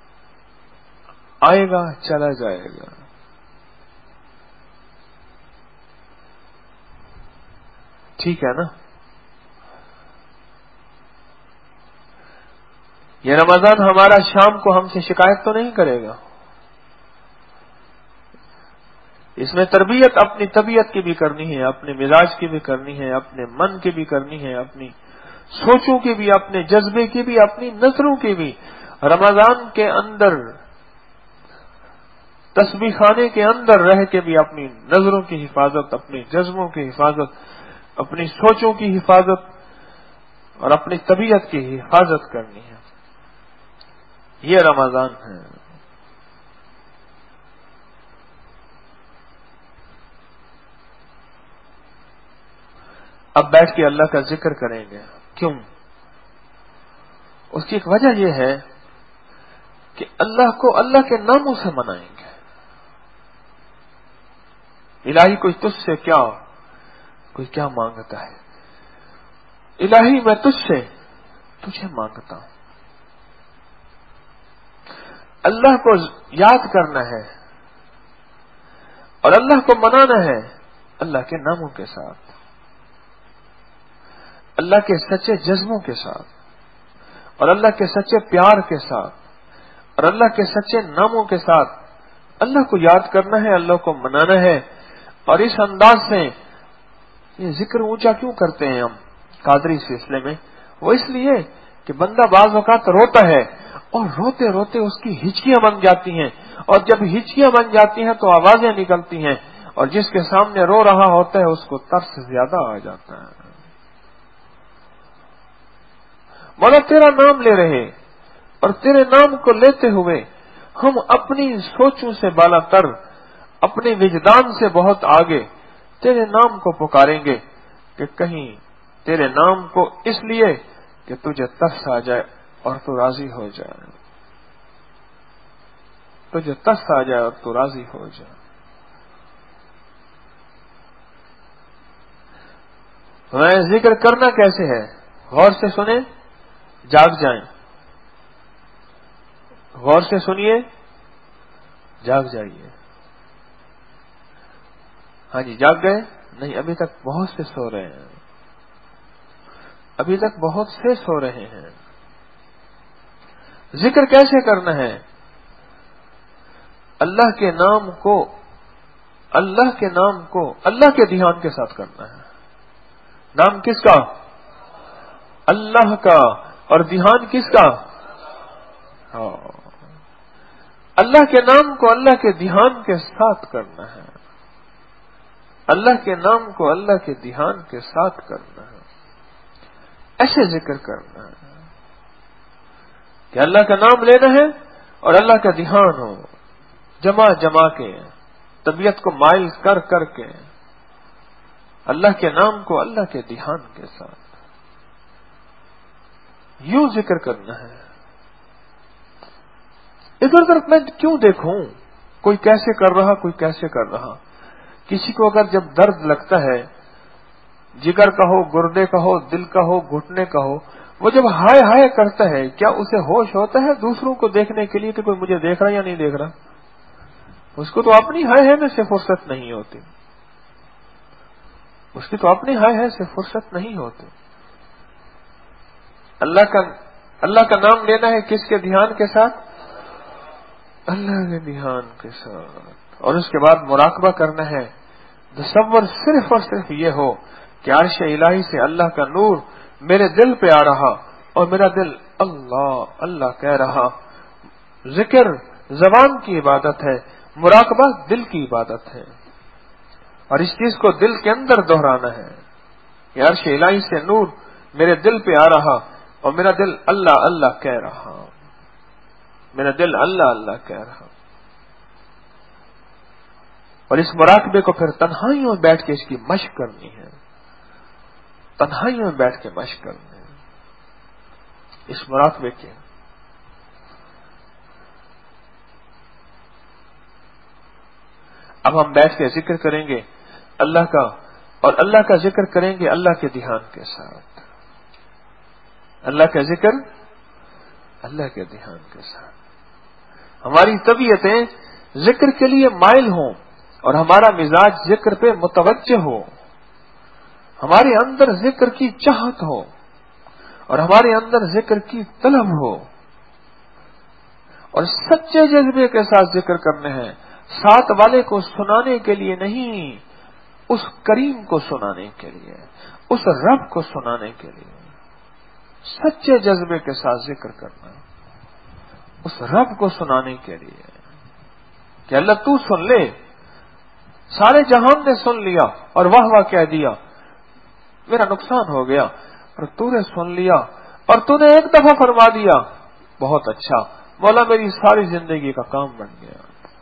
آئے گا چلا جائے گا۔ ٹھیک ہے نا؟ یہ رمضان ہمارا شام کو ہم سے شکایت تو نہیں کرے گا، اس میں تربیت اپنی طبیعت کی بھی کرنی ہے، اپنے مزاج کی بھی کرنی ہے، اپنے من کی بھی کرنی ہے، اپنی سوچوں کی بھی، اپنے جذبے کی بھی، اپنی نظروں کی بھی۔ رمضان کے اندر تسبیح خانے کے اندر رہ کے بھی اپنی نظروں کی حفاظت، اپنے جذبوں کی حفاظت، اپنی سوچوں کی حفاظت اور اپنی طبیعت کی حفاظت کرنی ہے۔ یہ رمضان ہے۔ اب بیٹھ کے اللہ کا ذکر کریں گے، کیوں؟ اس کی ایک وجہ یہ ہے کہ اللہ کو اللہ کے ناموں سے منائیں گے. الہی کوئی تجھ سے کوئی کیا مانگتا ہے؟ الہی میں تجھ سے تجھے مانگتا ہوں. اللہ کو یاد کرنا ہے اور اللہ کو منانا ہے اللہ کے ناموں کے ساتھ، اللہ کے سچے جذبوں کے ساتھ، اور اللہ کے سچے پیار کے ساتھ، اور اللہ کے سچے ناموں کے ساتھ. اللہ کو یاد کرنا ہے، اللہ کو منانا ہے. اور اس انداز سے یہ ذکر اونچا کیوں کرتے ہیں ہم قادری سلسلے میں؟ وہ اس لیے کہ بندہ بعض اوقات روتا ہے اور روتے روتے اس کی ہچکیاں بن جاتی ہیں، اور جب ہچکیاں بن جاتی ہیں تو آوازیں نکلتی ہیں، اور جس کے سامنے رو رہا ہوتا ہے اس کو ترس زیادہ آ جاتا ہے. مولا تیرا نام لے رہے، اور تیرے نام کو لیتے ہوئے ہم اپنی سوچوں سے بالا تر، اپنے وجدان سے بہت آگے تیرے نام کو پکاریں گے کہ کہیں تیرے نام کو اس لیے کہ تجھے ترس آ جائے اور تو راضی ہو جائے، تجھے ترس آ جائے اور تو راضی ہو جائے. میں ذکر کرنا کیسے ہے؟ غور سے سنیں، جاگ جائیں. غور سے سنیے، جاگ جائیے. ہاں جی، جاگ گئے؟ نہیں، ابھی تک بہت سے سو رہے ہیں، ابھی تک بہت سے سو رہے ہیں. ذکر کیسے کرنا ہے؟ اللہ کے نام کو اللہ کے دھیان کے ساتھ کرنا ہے. نام کس کا؟ اللہ کا. اور دھیان کس کا؟ اللہ کے نام کو اللہ کے دھیان کے ساتھ کرنا ہے. اللہ کے نام کو اللہ کے دھیان کے ساتھ کرنا ہے. ایسے ذکر کرنا ہے کہ اللہ کا نام لینا ہے اور اللہ کا دھیان ہو، جمع کے، طبیعت کو مائل کر کر کے اللہ کے نام کو اللہ کے دھیان کے ساتھ یوں ذکر کرنا ہے. ادھر ادھر میں کیوں دیکھوں کوئی کیسے کر رہا، کوئی کیسے کر رہا. کسی کو اگر جب درد لگتا ہے، جگر کا ہو، گردے کا ہو، دل کا ہو، گھٹنے کا ہو، وہ جب ہائے ہائے کرتا ہے، کیا اسے ہوش ہوتا ہے دوسروں کو دیکھنے کے لیے کہ کوئی مجھے دیکھ رہا یا نہیں دیکھ رہا؟ اس کو تو اپنی ہائے ہائے میں سے فرصت نہیں ہوتی، اس کی تو اپنی ہائے ہائے سے فرصت نہیں ہوتی. اللہ کا نام لینا ہے کس کے دھیان کے ساتھ؟ اللہ کے دھیان کے ساتھ. اور اس کے بعد مراقبہ کرنا ہے. تصور صرف اور صرف یہ ہو کہ عرش الہی سے اللہ کا نور میرے دل پہ آ رہا اور میرا دل اللہ اللہ کہہ رہا. ذکر زبان کی عبادت ہے، مراقبہ دل کی عبادت ہے. اور اس چیز کو دل کے اندر دہرانا ہے کہ عرش الہی سے نور میرے دل پہ آ رہا اور میرا دل اللہ اللہ کہہ رہا، میرا دل اللہ اللہ کہہ رہا. اور اس مراقبے کو پھر تنہائیوں میں بیٹھ کے اس کی مشق کرنی ہے، تنہائیوں میں بیٹھ کے مشق کرنی ہے اس مراقبے کے. اب ہم بیٹھ کے ذکر کریں گے اللہ کا، اور اللہ کا ذکر کریں گے اللہ کے دھیان کے ساتھ. اللہ کا ذکر اللہ کے دھیان کے ساتھ. ہماری طبیعتیں ذکر کے لیے مائل ہوں اور ہمارا مزاج ذکر پہ متوجہ ہو، ہمارے اندر ذکر کی چاہت ہو اور ہمارے اندر ذکر کی طلب ہو، اور سچے جذبے کے ساتھ ذکر کرنے ہیں. ساتھ والے کو سنانے کے لیے نہیں، اس کریم کو سنانے کے لیے، اس رب کو سنانے کے لیے سچے جذبے کے ساتھ ذکر کرنا، اس رب کو سنانے کے لیے کہ اللہ تو سن لے. سارے جہان نے سن لیا اور واہ واہ کہہ دیا، میرا نقصان ہو گیا، اور تو نے سن لیا اور تو نے ایک دفعہ فرما دیا، بہت اچھا مولا میری ساری زندگی کا کام بن گیا.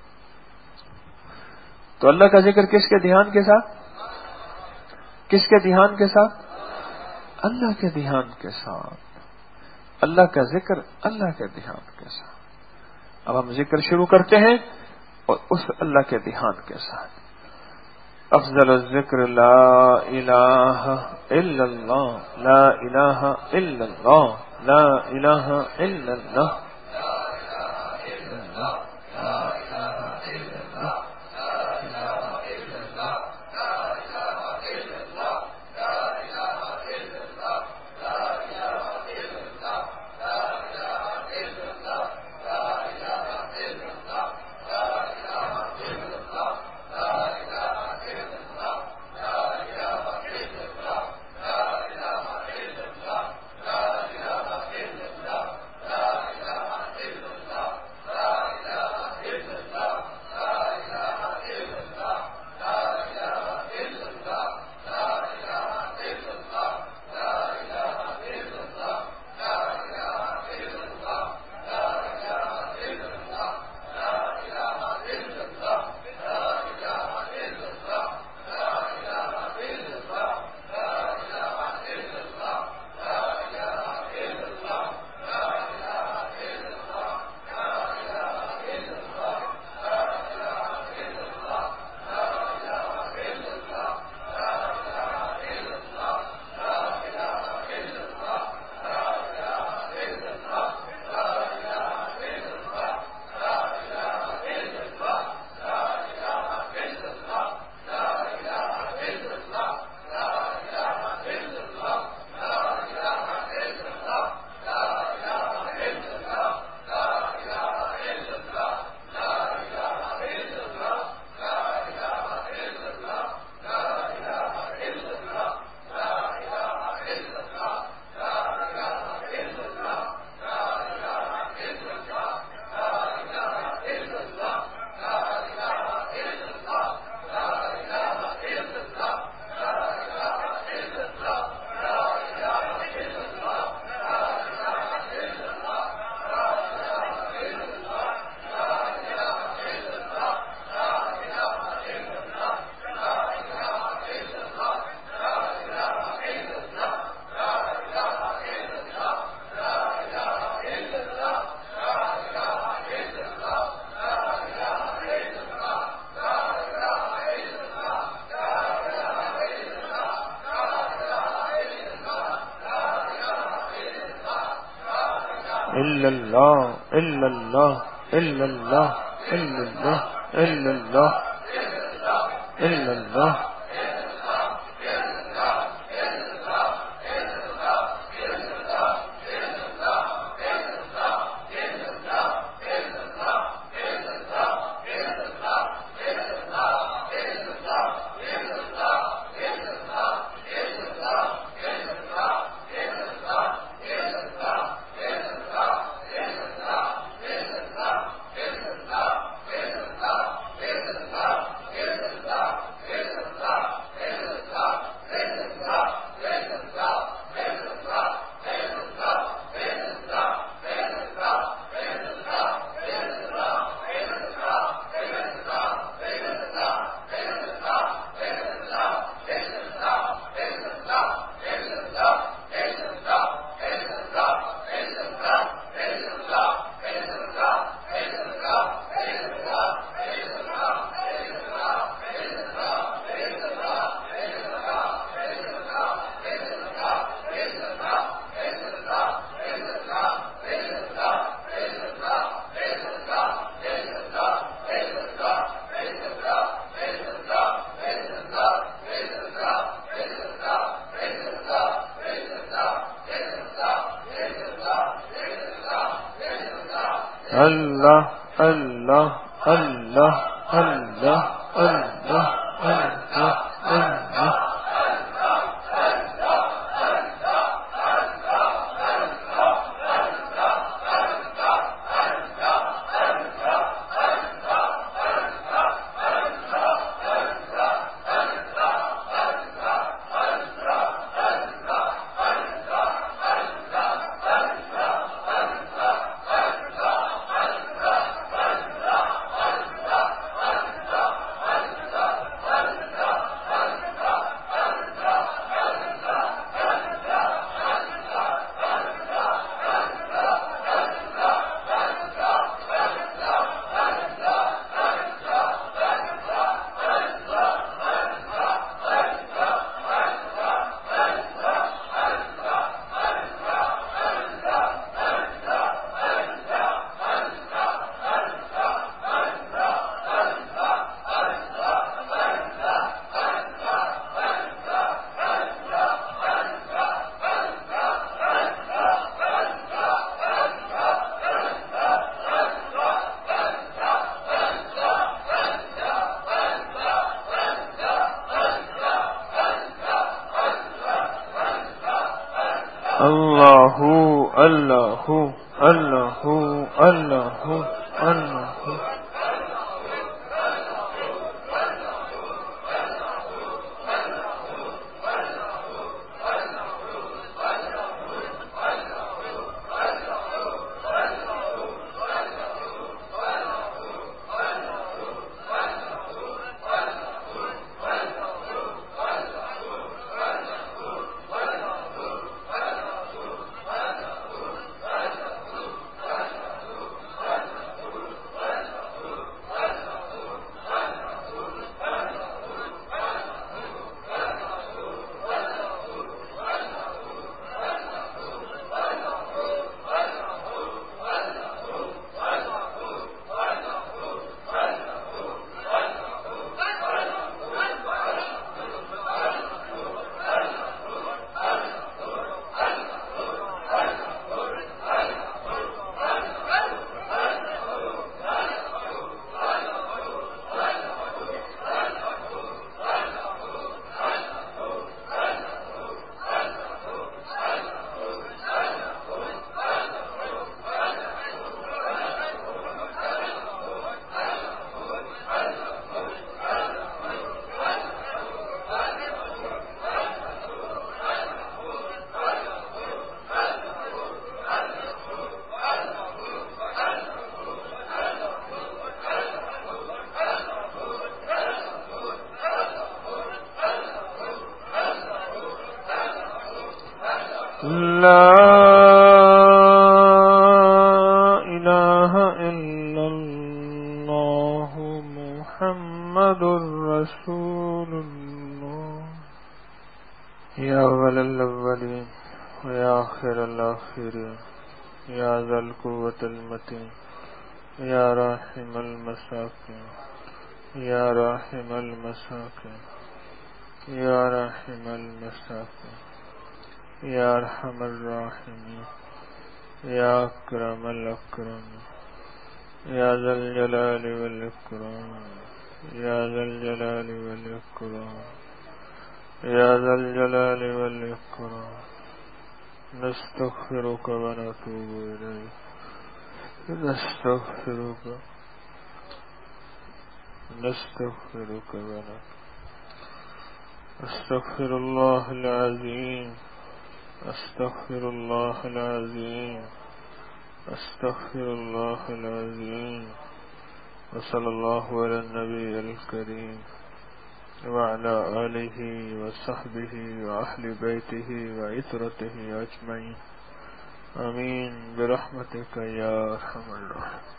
تو اللہ کا ذکر کس کے دھیان کے ساتھ؟ کس کے دھیان کے ساتھ؟ اللہ کے دھیان کے ساتھ. اللہ کا ذکر اللہ کے دھیان کے ساتھ. اب ہم ذکر شروع کرتے ہیں اور اس اللہ کے دھیان کے ساتھ. افضل الذکر لا الہ الا اللہ، لا الہ الا اللہ، لا الہ الا اللہ. الا اللہ الا اللہ الا اللہ الا اللہ الا اللہ الا اللہ. اللہ اللہ اللہ اللہ اللہ اللہ اللہ. اللہ اللہ اللہ اللہ اللہ لا الہ الا اللہ محمد رسول اللہ یا اول الاولین ویا آخر الاخرین یا ذا القوة المتین یا راحم المساکین یا راحم المساکین یا راحم المساکین یا ارحم الراحمین یا اکرم الاکرمین یا ذا الجلال والاکرام یا ذا الجلال والاکرام یا ذا الجلال والاکرام نستغفرک ونتوب الیک نستغفرک ونتوب استغفر اللہ العظیم استغفر اللہ العظیم استغفر اللہ العظیم وصلی اللہ علی النبی الکریم وعلی آلہ وصحبہ وأہل بیتہ وعترتہ اجمعین آمین برحمتک یا ارحم الراحمین.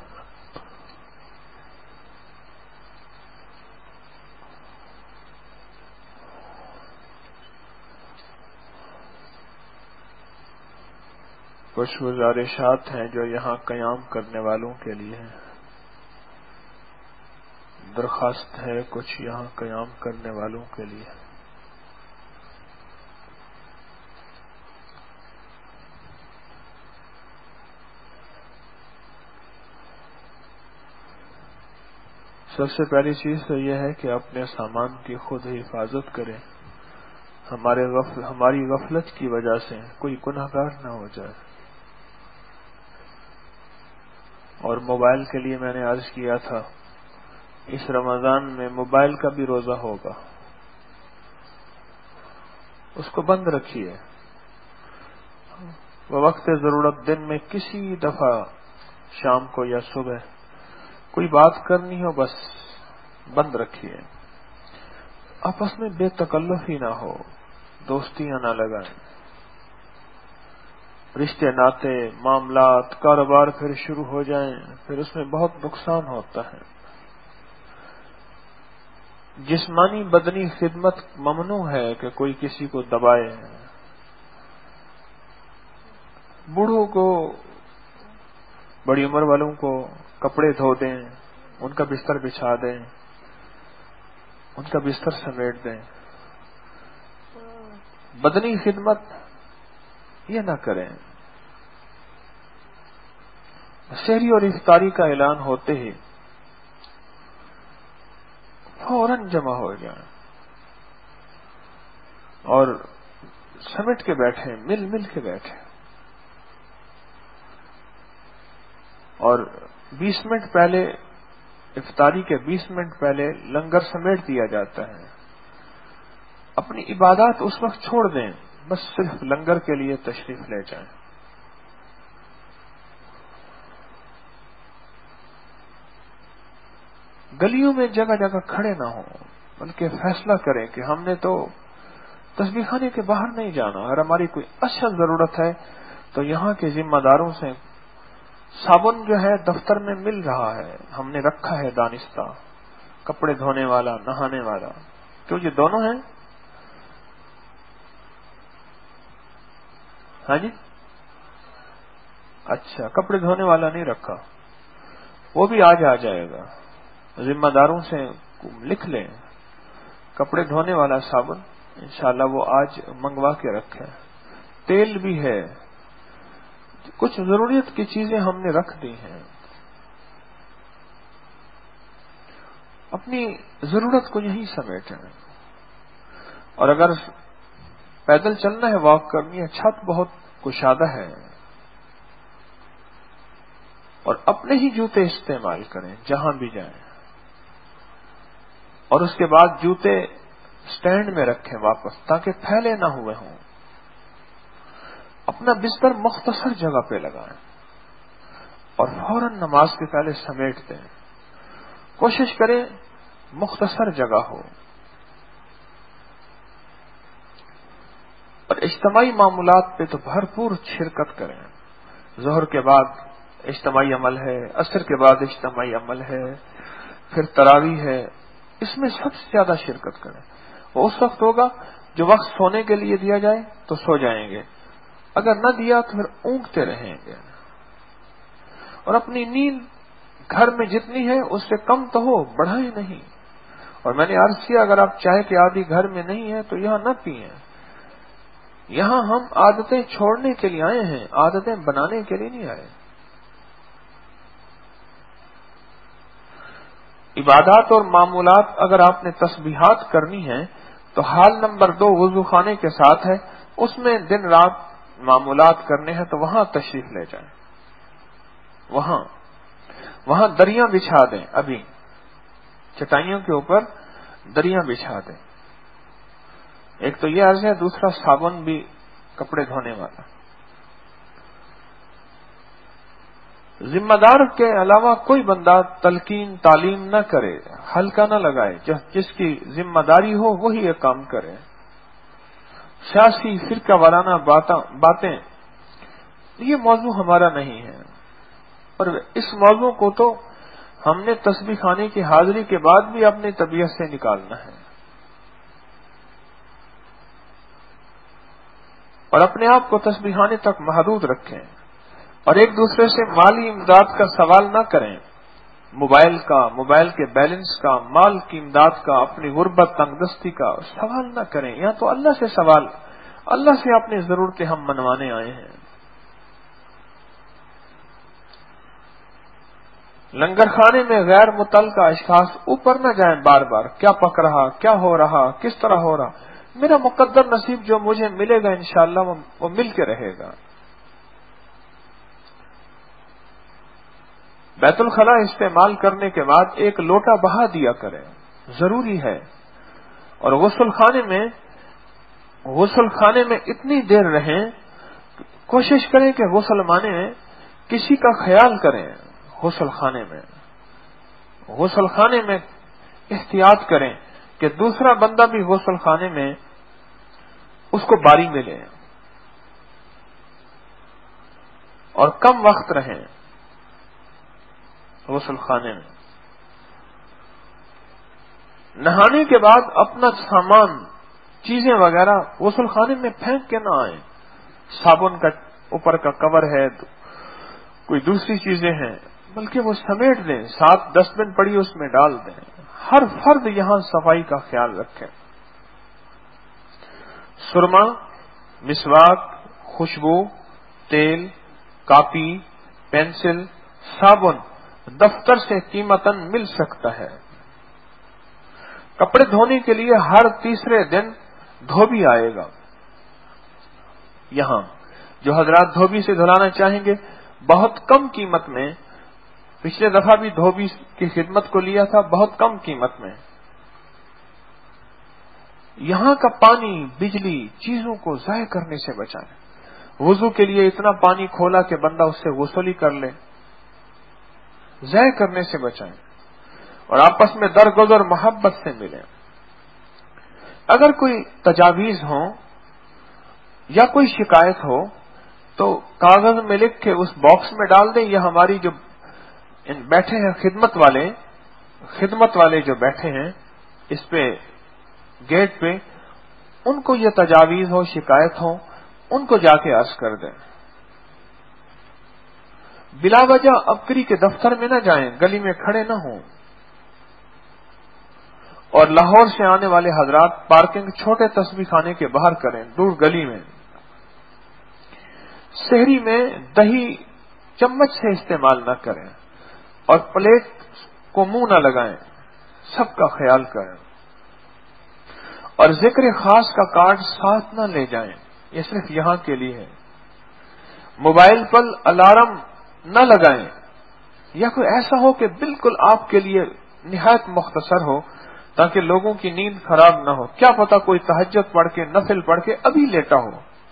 کچھ گزارشات ہیں جو یہاں قیام کرنے والوں کے لیے ہیں. درخواست ہے کچھ یہاں قیام کرنے والوں کے لیے. سب سے پہلی چیز تو یہ ہے کہ اپنے سامان کی خود حفاظت کریں. ہماری غفلت کی وجہ سے کوئی گنہگار نہ ہو جائے. اور موبائل کے لیے میں نے عرض کیا تھا اس رمضان میں موبائل کا بھی روزہ ہوگا، اس کو بند رکھیے. وقت ضرورت دن میں کسی دفعہ شام کو یا صبح کوئی بات کرنی ہو بس بند رکھیے. آپس میں بے تکلفی نہ ہو، دوستیاں نہ لگائیں. رشتے ناطے معاملات کاروبار پھر شروع ہو جائیں پھر اس میں بہت نقصان ہوتا ہے. جسمانی بدنی خدمت ممنوع ہے کہ کوئی کسی کو دبائے. بوڑھوں کو بڑی عمر والوں کو کپڑے دھو دیں، ان کا بستر بچھا دیں، ان کا بستر سمیٹ دیں. بدنی خدمت یہ نہ کریں. سحری اور افطاری کا اعلان ہوتے ہی فوراً جمع ہو جائیں اور سمیٹ کے بیٹھے، مل مل کے بیٹھے، اور 20 منٹ پہلے، افطاری کے 20 منٹ پہلے لنگر سمیٹ دیا جاتا ہے. اپنی عبادات اس وقت چھوڑ دیں، بس صرف لنگر کے لیے تشریف لے جائیں. گلیوں میں جگہ جگہ کھڑے نہ ہوں، بلکہ فیصلہ کریں کہ ہم نے تو تسبیح خانے کے باہر نہیں جانا. اگر ہماری کوئی اصل ضرورت ہے تو یہاں کے ذمہ داروں سے، صابن جو ہے دفتر میں مل رہا ہے، ہم نے رکھا ہے دانستہ، کپڑے دھونے والا، نہانے والا. کیوں یہ دونوں ہیں؟ ہاں جی، اچھا، کپڑے دھونے والا نہیں رکھا، وہ بھی آج آ جائے گا. ذمہ داروں سے لکھ لیں، کپڑے دھونے والا صابن انشاءاللہ وہ آج منگوا کے رکھیں. تیل بھی ہے، کچھ ضروریت کی چیزیں ہم نے رکھ دی ہیں. اپنی ضرورت کو یہیں سمیٹیں. اور اگر پیدل چلنا ہے، واک کرنی ہے، چھت بہت کشادہ ہے، اور اپنے ہی جوتے استعمال کریں جہاں بھی جائیں. اور اس کے بعد جوتے سٹینڈ میں رکھیں واپس، تاکہ پھیلے نہ ہوئے ہوں. اپنا بستر مختصر جگہ پہ لگائیں اور فوراً نماز کے پہلے سمیٹ دیں. کوشش کریں مختصر جگہ ہو. اور اجتماعی معاملات پہ تو بھرپور شرکت کریں. ظہر کے بعد اجتماعی عمل ہے، عصر کے بعد اجتماعی عمل ہے، پھر تراویح ہے. اس میں سب سے زیادہ شرکت کریں. وہ اس وقت ہوگا جو وقت سونے کے لیے دیا جائے تو سو جائیں گے، اگر نہ دیا تو پھر اونگتے رہیں گے. اور اپنی نیند گھر میں جتنی ہے اس سے کم تو ہو، بڑھائیں نہیں. اور میں نے عرض کیا اگر آپ چائے کی عادی گھر میں نہیں ہے تو یہاں نہ پئیں. یہاں ہم عادتیں چھوڑنے کے لیے آئے ہیں، عادتیں بنانے کے لیے نہیں آئے. عبادات اور معمولات اگر آپ نے تسبیحات کرنی ہیں تو حال نمبر 2 وضو خانے کے ساتھ ہے، اس میں دن رات معمولات کرنے ہیں تو وہاں تشریف لے جائیں. وہاں دریاں بچھا دیں، ابھی چٹائیوں کے اوپر دریاں بچھا دیں. ایک تو یہ عرض ہے، دوسرا صابن بھی کپڑے دھونے والا. ذمہ دار کے علاوہ کوئی بندہ تلقین تعلیم نہ کرے، ہلکا نہ لگائے. جس کی ذمہ داری ہو وہی یہ کام کرے. سیاسی فرقہ وارانہ باتیں یہ موضوع ہمارا نہیں ہے. اور اس موضوع کو تو ہم نے تسبیح خانے کی حاضری کے بعد بھی اپنی طبیعت سے نکالنا ہے. اور اپنے آپ کو تسبیح خانے تک محدود رکھیں. اور ایک دوسرے سے مالی امداد کا سوال نہ کریں. موبائل کے بیلنس کا، مال کی امداد کا، اپنی غربت تنگدستی کا سوال نہ کریں. یہاں تو اللہ سے اپنی ضرورتیں ہم منوانے آئے ہیں. لنگر خانے میں غیر متعلقہ اشخاص اوپر نہ جائیں بار بار. کیا پک رہا، کیا ہو رہا، کس طرح ہو رہا. میرا مقدر نصیب جو مجھے ملے گا انشاءاللہ وہ مل کے رہے گا. بیت الخلاء استعمال کرنے کے بعد ایک لوٹا بہا دیا کریں، ضروری ہے. اور غسل خانے میں اتنی دیر رہیں، کوشش کریں کہ غسل مانے کسی کا خیال کریں. غسل خانے میں احتیاط کریں کہ دوسرا بندہ بھی غسل خانے میں اس کو باری ملے. اور کم وقت رہیں غسل خانے میں. نہانے کے بعد اپنا سامان، چیزیں وغیرہ غسل خانے میں پھینک کے نہ آئیں. صابن کا اوپر کا کور ہے، کوئی دوسری چیزیں ہیں، بلکہ وہ سمیٹ دیں. 7 ڈسٹ بن پڑی اس میں ڈال دیں. ہر فرد یہاں صفائی کا خیال رکھیں. سرما، مسواک، خوشبو، تیل، کاپی، پینسل، صابن دفتر سے قیمتاً مل سکتا ہے. کپڑے دھونے کے لیے ہر تیسرے دن دھوبی آئے گا. یہاں جو حضرات دھوبی سے دھلانا چاہیں گے بہت کم قیمت میں، پچھلے دفعہ بھی دھوبی کی خدمت کو لیا تھا بہت کم قیمت میں، یہاں کا پانی، بجلی، چیزوں کو ضائع کرنے سے بچائیں۔ وضو کے لیے اتنا پانی کھولا کہ بندہ اس سے غسل ہی کر لے، ضائع کرنے سے بچائیں اور آپس میں درگزر محبت سے ملیں۔ اگر کوئی تجاویز ہو یا کوئی شکایت ہو تو کاغذ میں لکھ کے اس باکس میں ڈال دیں، یا ہماری جو بیٹھے ہیں خدمت والے جو بیٹھے ہیں اس پہ گیٹ پہ، ان کو یہ تجاویز ہو، شکایت ہو، ان کو جا کے عرض کر دیں۔ بلا وجہ ابکری کے دفتر میں نہ جائیں، گلی میں کھڑے نہ ہوں، اور لاہور سے آنے والے حضرات پارکنگ چھوٹے تسبیح خانے کے باہر کریں، دور گلی میں۔ سحری میں دہی چمچ سے استعمال نہ کریں اور پلیٹ کو منہ نہ لگائیں، سب کا خیال کریں، اور ذکر خاص کا کارڈ ساتھ نہ لے جائیں، یہ صرف یہاں کے لیے ہے۔ موبائل پر الارم نہ لگائیں، یا کوئی ایسا ہو کہ بالکل آپ کے لیے نہایت مختصر ہو تاکہ لوگوں کی نیند خراب نہ ہو، کیا پتا کوئی تہجد پڑھ کے، نفل پڑھ کے ابھی لیٹا ہو۔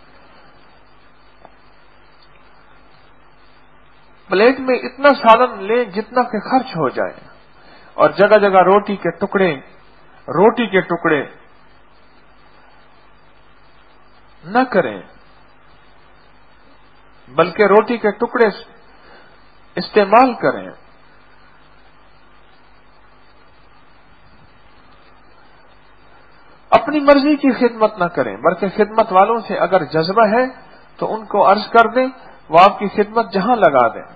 پلیٹ میں اتنا سالن لیں جتنا کہ خرچ ہو جائے، اور جگہ جگہ روٹی کے ٹکڑے نہ کریں، بلکہ روٹی کے ٹکڑے استعمال کریں۔ اپنی مرضی کی خدمت نہ کریں، بلکہ خدمت والوں سے اگر جذبہ ہے تو ان کو عرض کر دیں، وہ آپ کی خدمت جہاں لگا دیں۔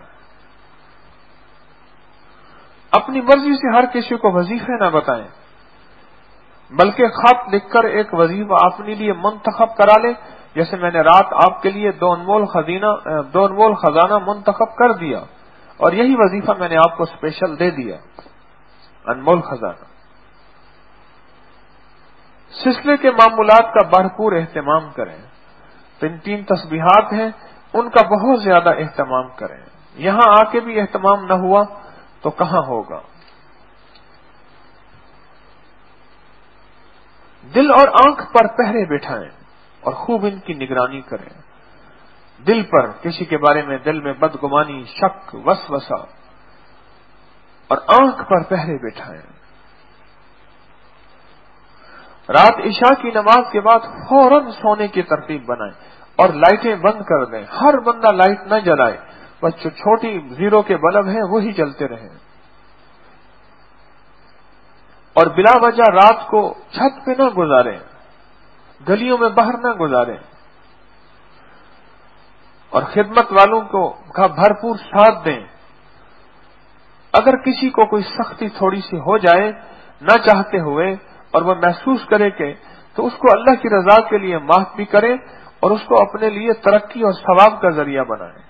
اپنی مرضی سے ہر کسی کو وظیفے نہ بتائیں، بلکہ خط لکھ کر ایک وظیفہ اپنے لیے منتخب کرا لیں، جیسے میں نے رات آپ کے لیے دو انمول خزانہ منتخب کر دیا، اور یہی وظیفہ میں نے آپ کو اسپیشل دے دیا، انمول خزانہ۔ سلسلے کے معمولات کا بھرپور اہتمام کریں، تو ان 3 تسبیحات ہیں، ان کا بہت زیادہ اہتمام کریں۔ یہاں آ کے بھی اہتمام نہ ہوا تو کہاں ہوگا؟ دل اور آنکھ پر پہرے بٹھائیں اور خوب ان کی نگرانی کریں۔ دل پر کسی کے بارے میں دل میں بدگمانی، شک، وسوسہ، اور آنکھ پر پہرے بٹھائیں۔ رات عشاء کی نماز کے بعد فوراً سونے کی ترتیب بنائیں اور لائٹیں بند کر دیں، ہر بندہ لائٹ نہ جلائے، بس جو چھوٹی 0 کے بلب ہیں وہی جلتے رہیں، اور بلا وجہ رات کو چھت پہ نہ گزاریں، گلیوں میں باہر نہ گزاریں، اور خدمت والوں کا بھرپور ساتھ دیں۔ اگر کسی کو کوئی سختی تھوڑی سی ہو جائے نہ چاہتے ہوئے اور وہ محسوس کرے کہ، تو اس کو اللہ کی رضا کے لیے معاف بھی کریں اور اس کو اپنے لیے ترقی اور ثواب کا ذریعہ بنائیں۔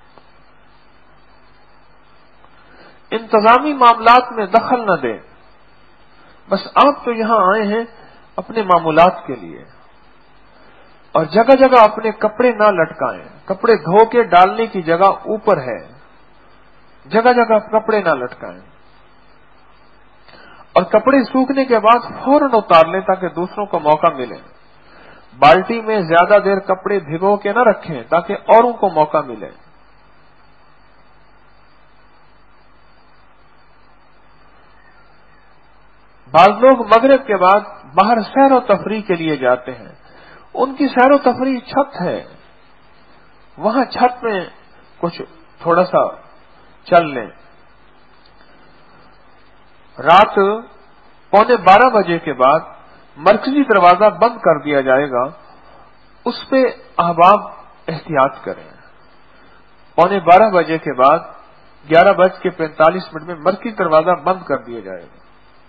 انتظامی معاملات میں دخل نہ دیں، بس آپ تو یہاں آئے ہیں اپنے معمولات کے لیے، اور جگہ جگہ اپنے کپڑے نہ لٹکائیں، کپڑے دھو کے ڈالنے کی جگہ اوپر ہے، جگہ جگہ کپڑے نہ لٹکائیں، اور کپڑے سوکھنے کے بعد فوراً اتار لیں تاکہ دوسروں کو موقع ملے۔ بالٹی میں زیادہ دیر کپڑے بھگو کے نہ رکھیں تاکہ اوروں کو موقع ملے۔ بعض لوگ مغرب کے بعد باہر سیر و تفریح کے لیے جاتے ہیں، ان کی سیر و تفریح چھت ہے، وہاں چھت میں کچھ تھوڑا سا چل لیں۔ رات 11:15 بجے کے بعد مرکزی دروازہ بند کر دیا جائے گا، اس پہ احباب احتیاط کریں۔ 11:15 بجے کے بعد 11:45 میں مرکزی دروازہ بند کر دیا جائے گا۔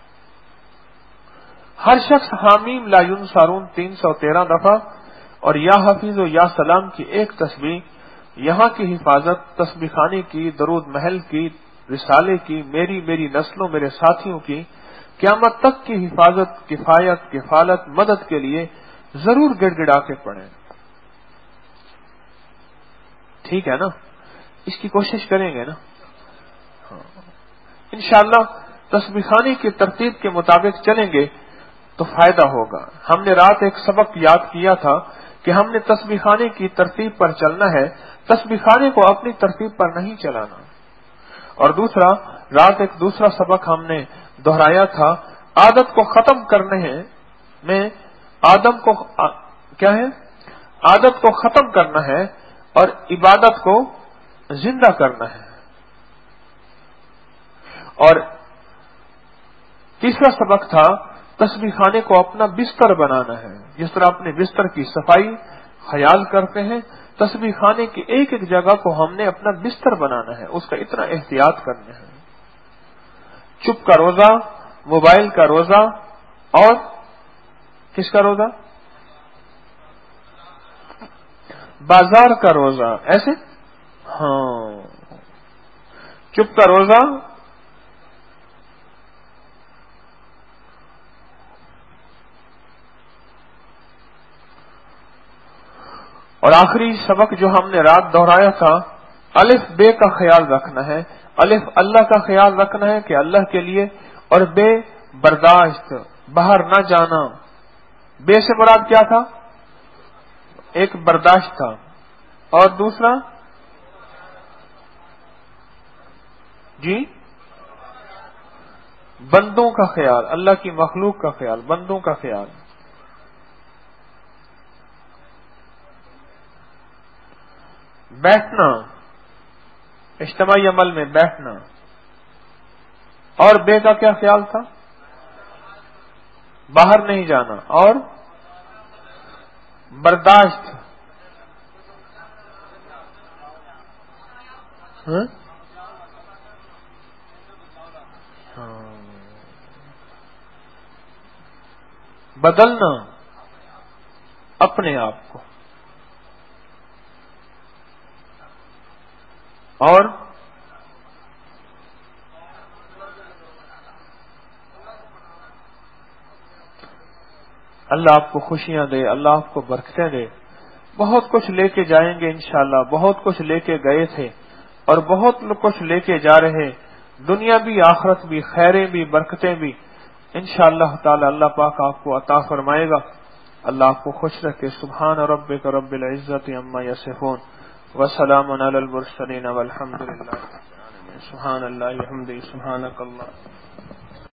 ہر شخص حامیم لا ینصرون 313 دفعہ اور یا حفیظ و یا سلام کی ایک تسبیح، یہاں کی حفاظت، تسبیح خانے کی، درود محل کی، رسالے کی، میری نسلوں، میرے ساتھیوں کی، قیامت تک کی حفاظت، کفایت، کفالت، مدد کے لیے ضرور گڑ گڑا کے پڑھیں۔ ٹھیک ہے نا؟ اس کی کوشش کریں گے نا؟ انشاءاللہ تسبیح خوانی کی ترتیب کے مطابق چلیں گے تو فائدہ ہوگا. ہم نے رات ایک سبق یاد کیا تھا کہ ہم نے تسبیح خوانی کی ترتیب پر چلنا ہے، تسبیح خوانی کو اپنی ترتیب پر نہیں چلانا. اور دوسرا، رات ایک دوسرا سبق ہم نے دہرایا تھا، عادت کو ختم کرنے میں عادت کو ختم کرنا ہے اور عبادت کو زندہ کرنا ہے. اور تیسرا سبق تھا تسبیح خانے کو اپنا بستر بنانا ہے. جس طرح اپنے بستر کی صفائی خیال کرتے ہیں، تسبیح خانے کی ایک ایک جگہ کو ہم نے اپنا بستر بنانا ہے، اس کا اتنا احتیاط کرنا ہے. چپ کا روزہ، موبائل کا روزہ، اور کس کا روزہ؟ بازار کا روزہ. ایسے ہاں، چپ کا روزہ، اور آخری سبق جو ہم نے رات دہرایا تھا، الف بے کا خیال رکھنا ہے. الف اللہ کا خیال رکھنا ہے کہ اللہ کے لیے، اور بے برداشت، باہر نہ جانا. بے سے مراد کیا تھا؟ ایک برداشت تھا، اور دوسرا جی بندوں کا خیال، اللہ کی مخلوق کا خیال، بندوں کا خیال. بیٹھنا، اجتماعی عمل میں بیٹھنا. اور بے کا کیا خیال تھا؟ باہر نہیں جانا. اور برداشت، بدلنا اپنے آپ کو. اور اللہ آپ کو خوشیاں دے، اللہ آپ کو برکتیں دے. بہت کچھ لے کے جائیں گے انشاءاللہ، بہت کچھ لے کے گئے تھے اور بہت کچھ لے کے جا رہے، دنیا بھی، آخرت بھی، خیریں بھی، برکتیں بھی انشاءاللہ تعالی اللہ پاک آپ کو عطا فرمائے گا. اللہ آپ کو خوش رکھے. سبحان ربک رب العزت عما یصفون وسلام علی المرسلین والحمد للہ. سبحان اللہ وبحمدہ، سبحانک اللہ.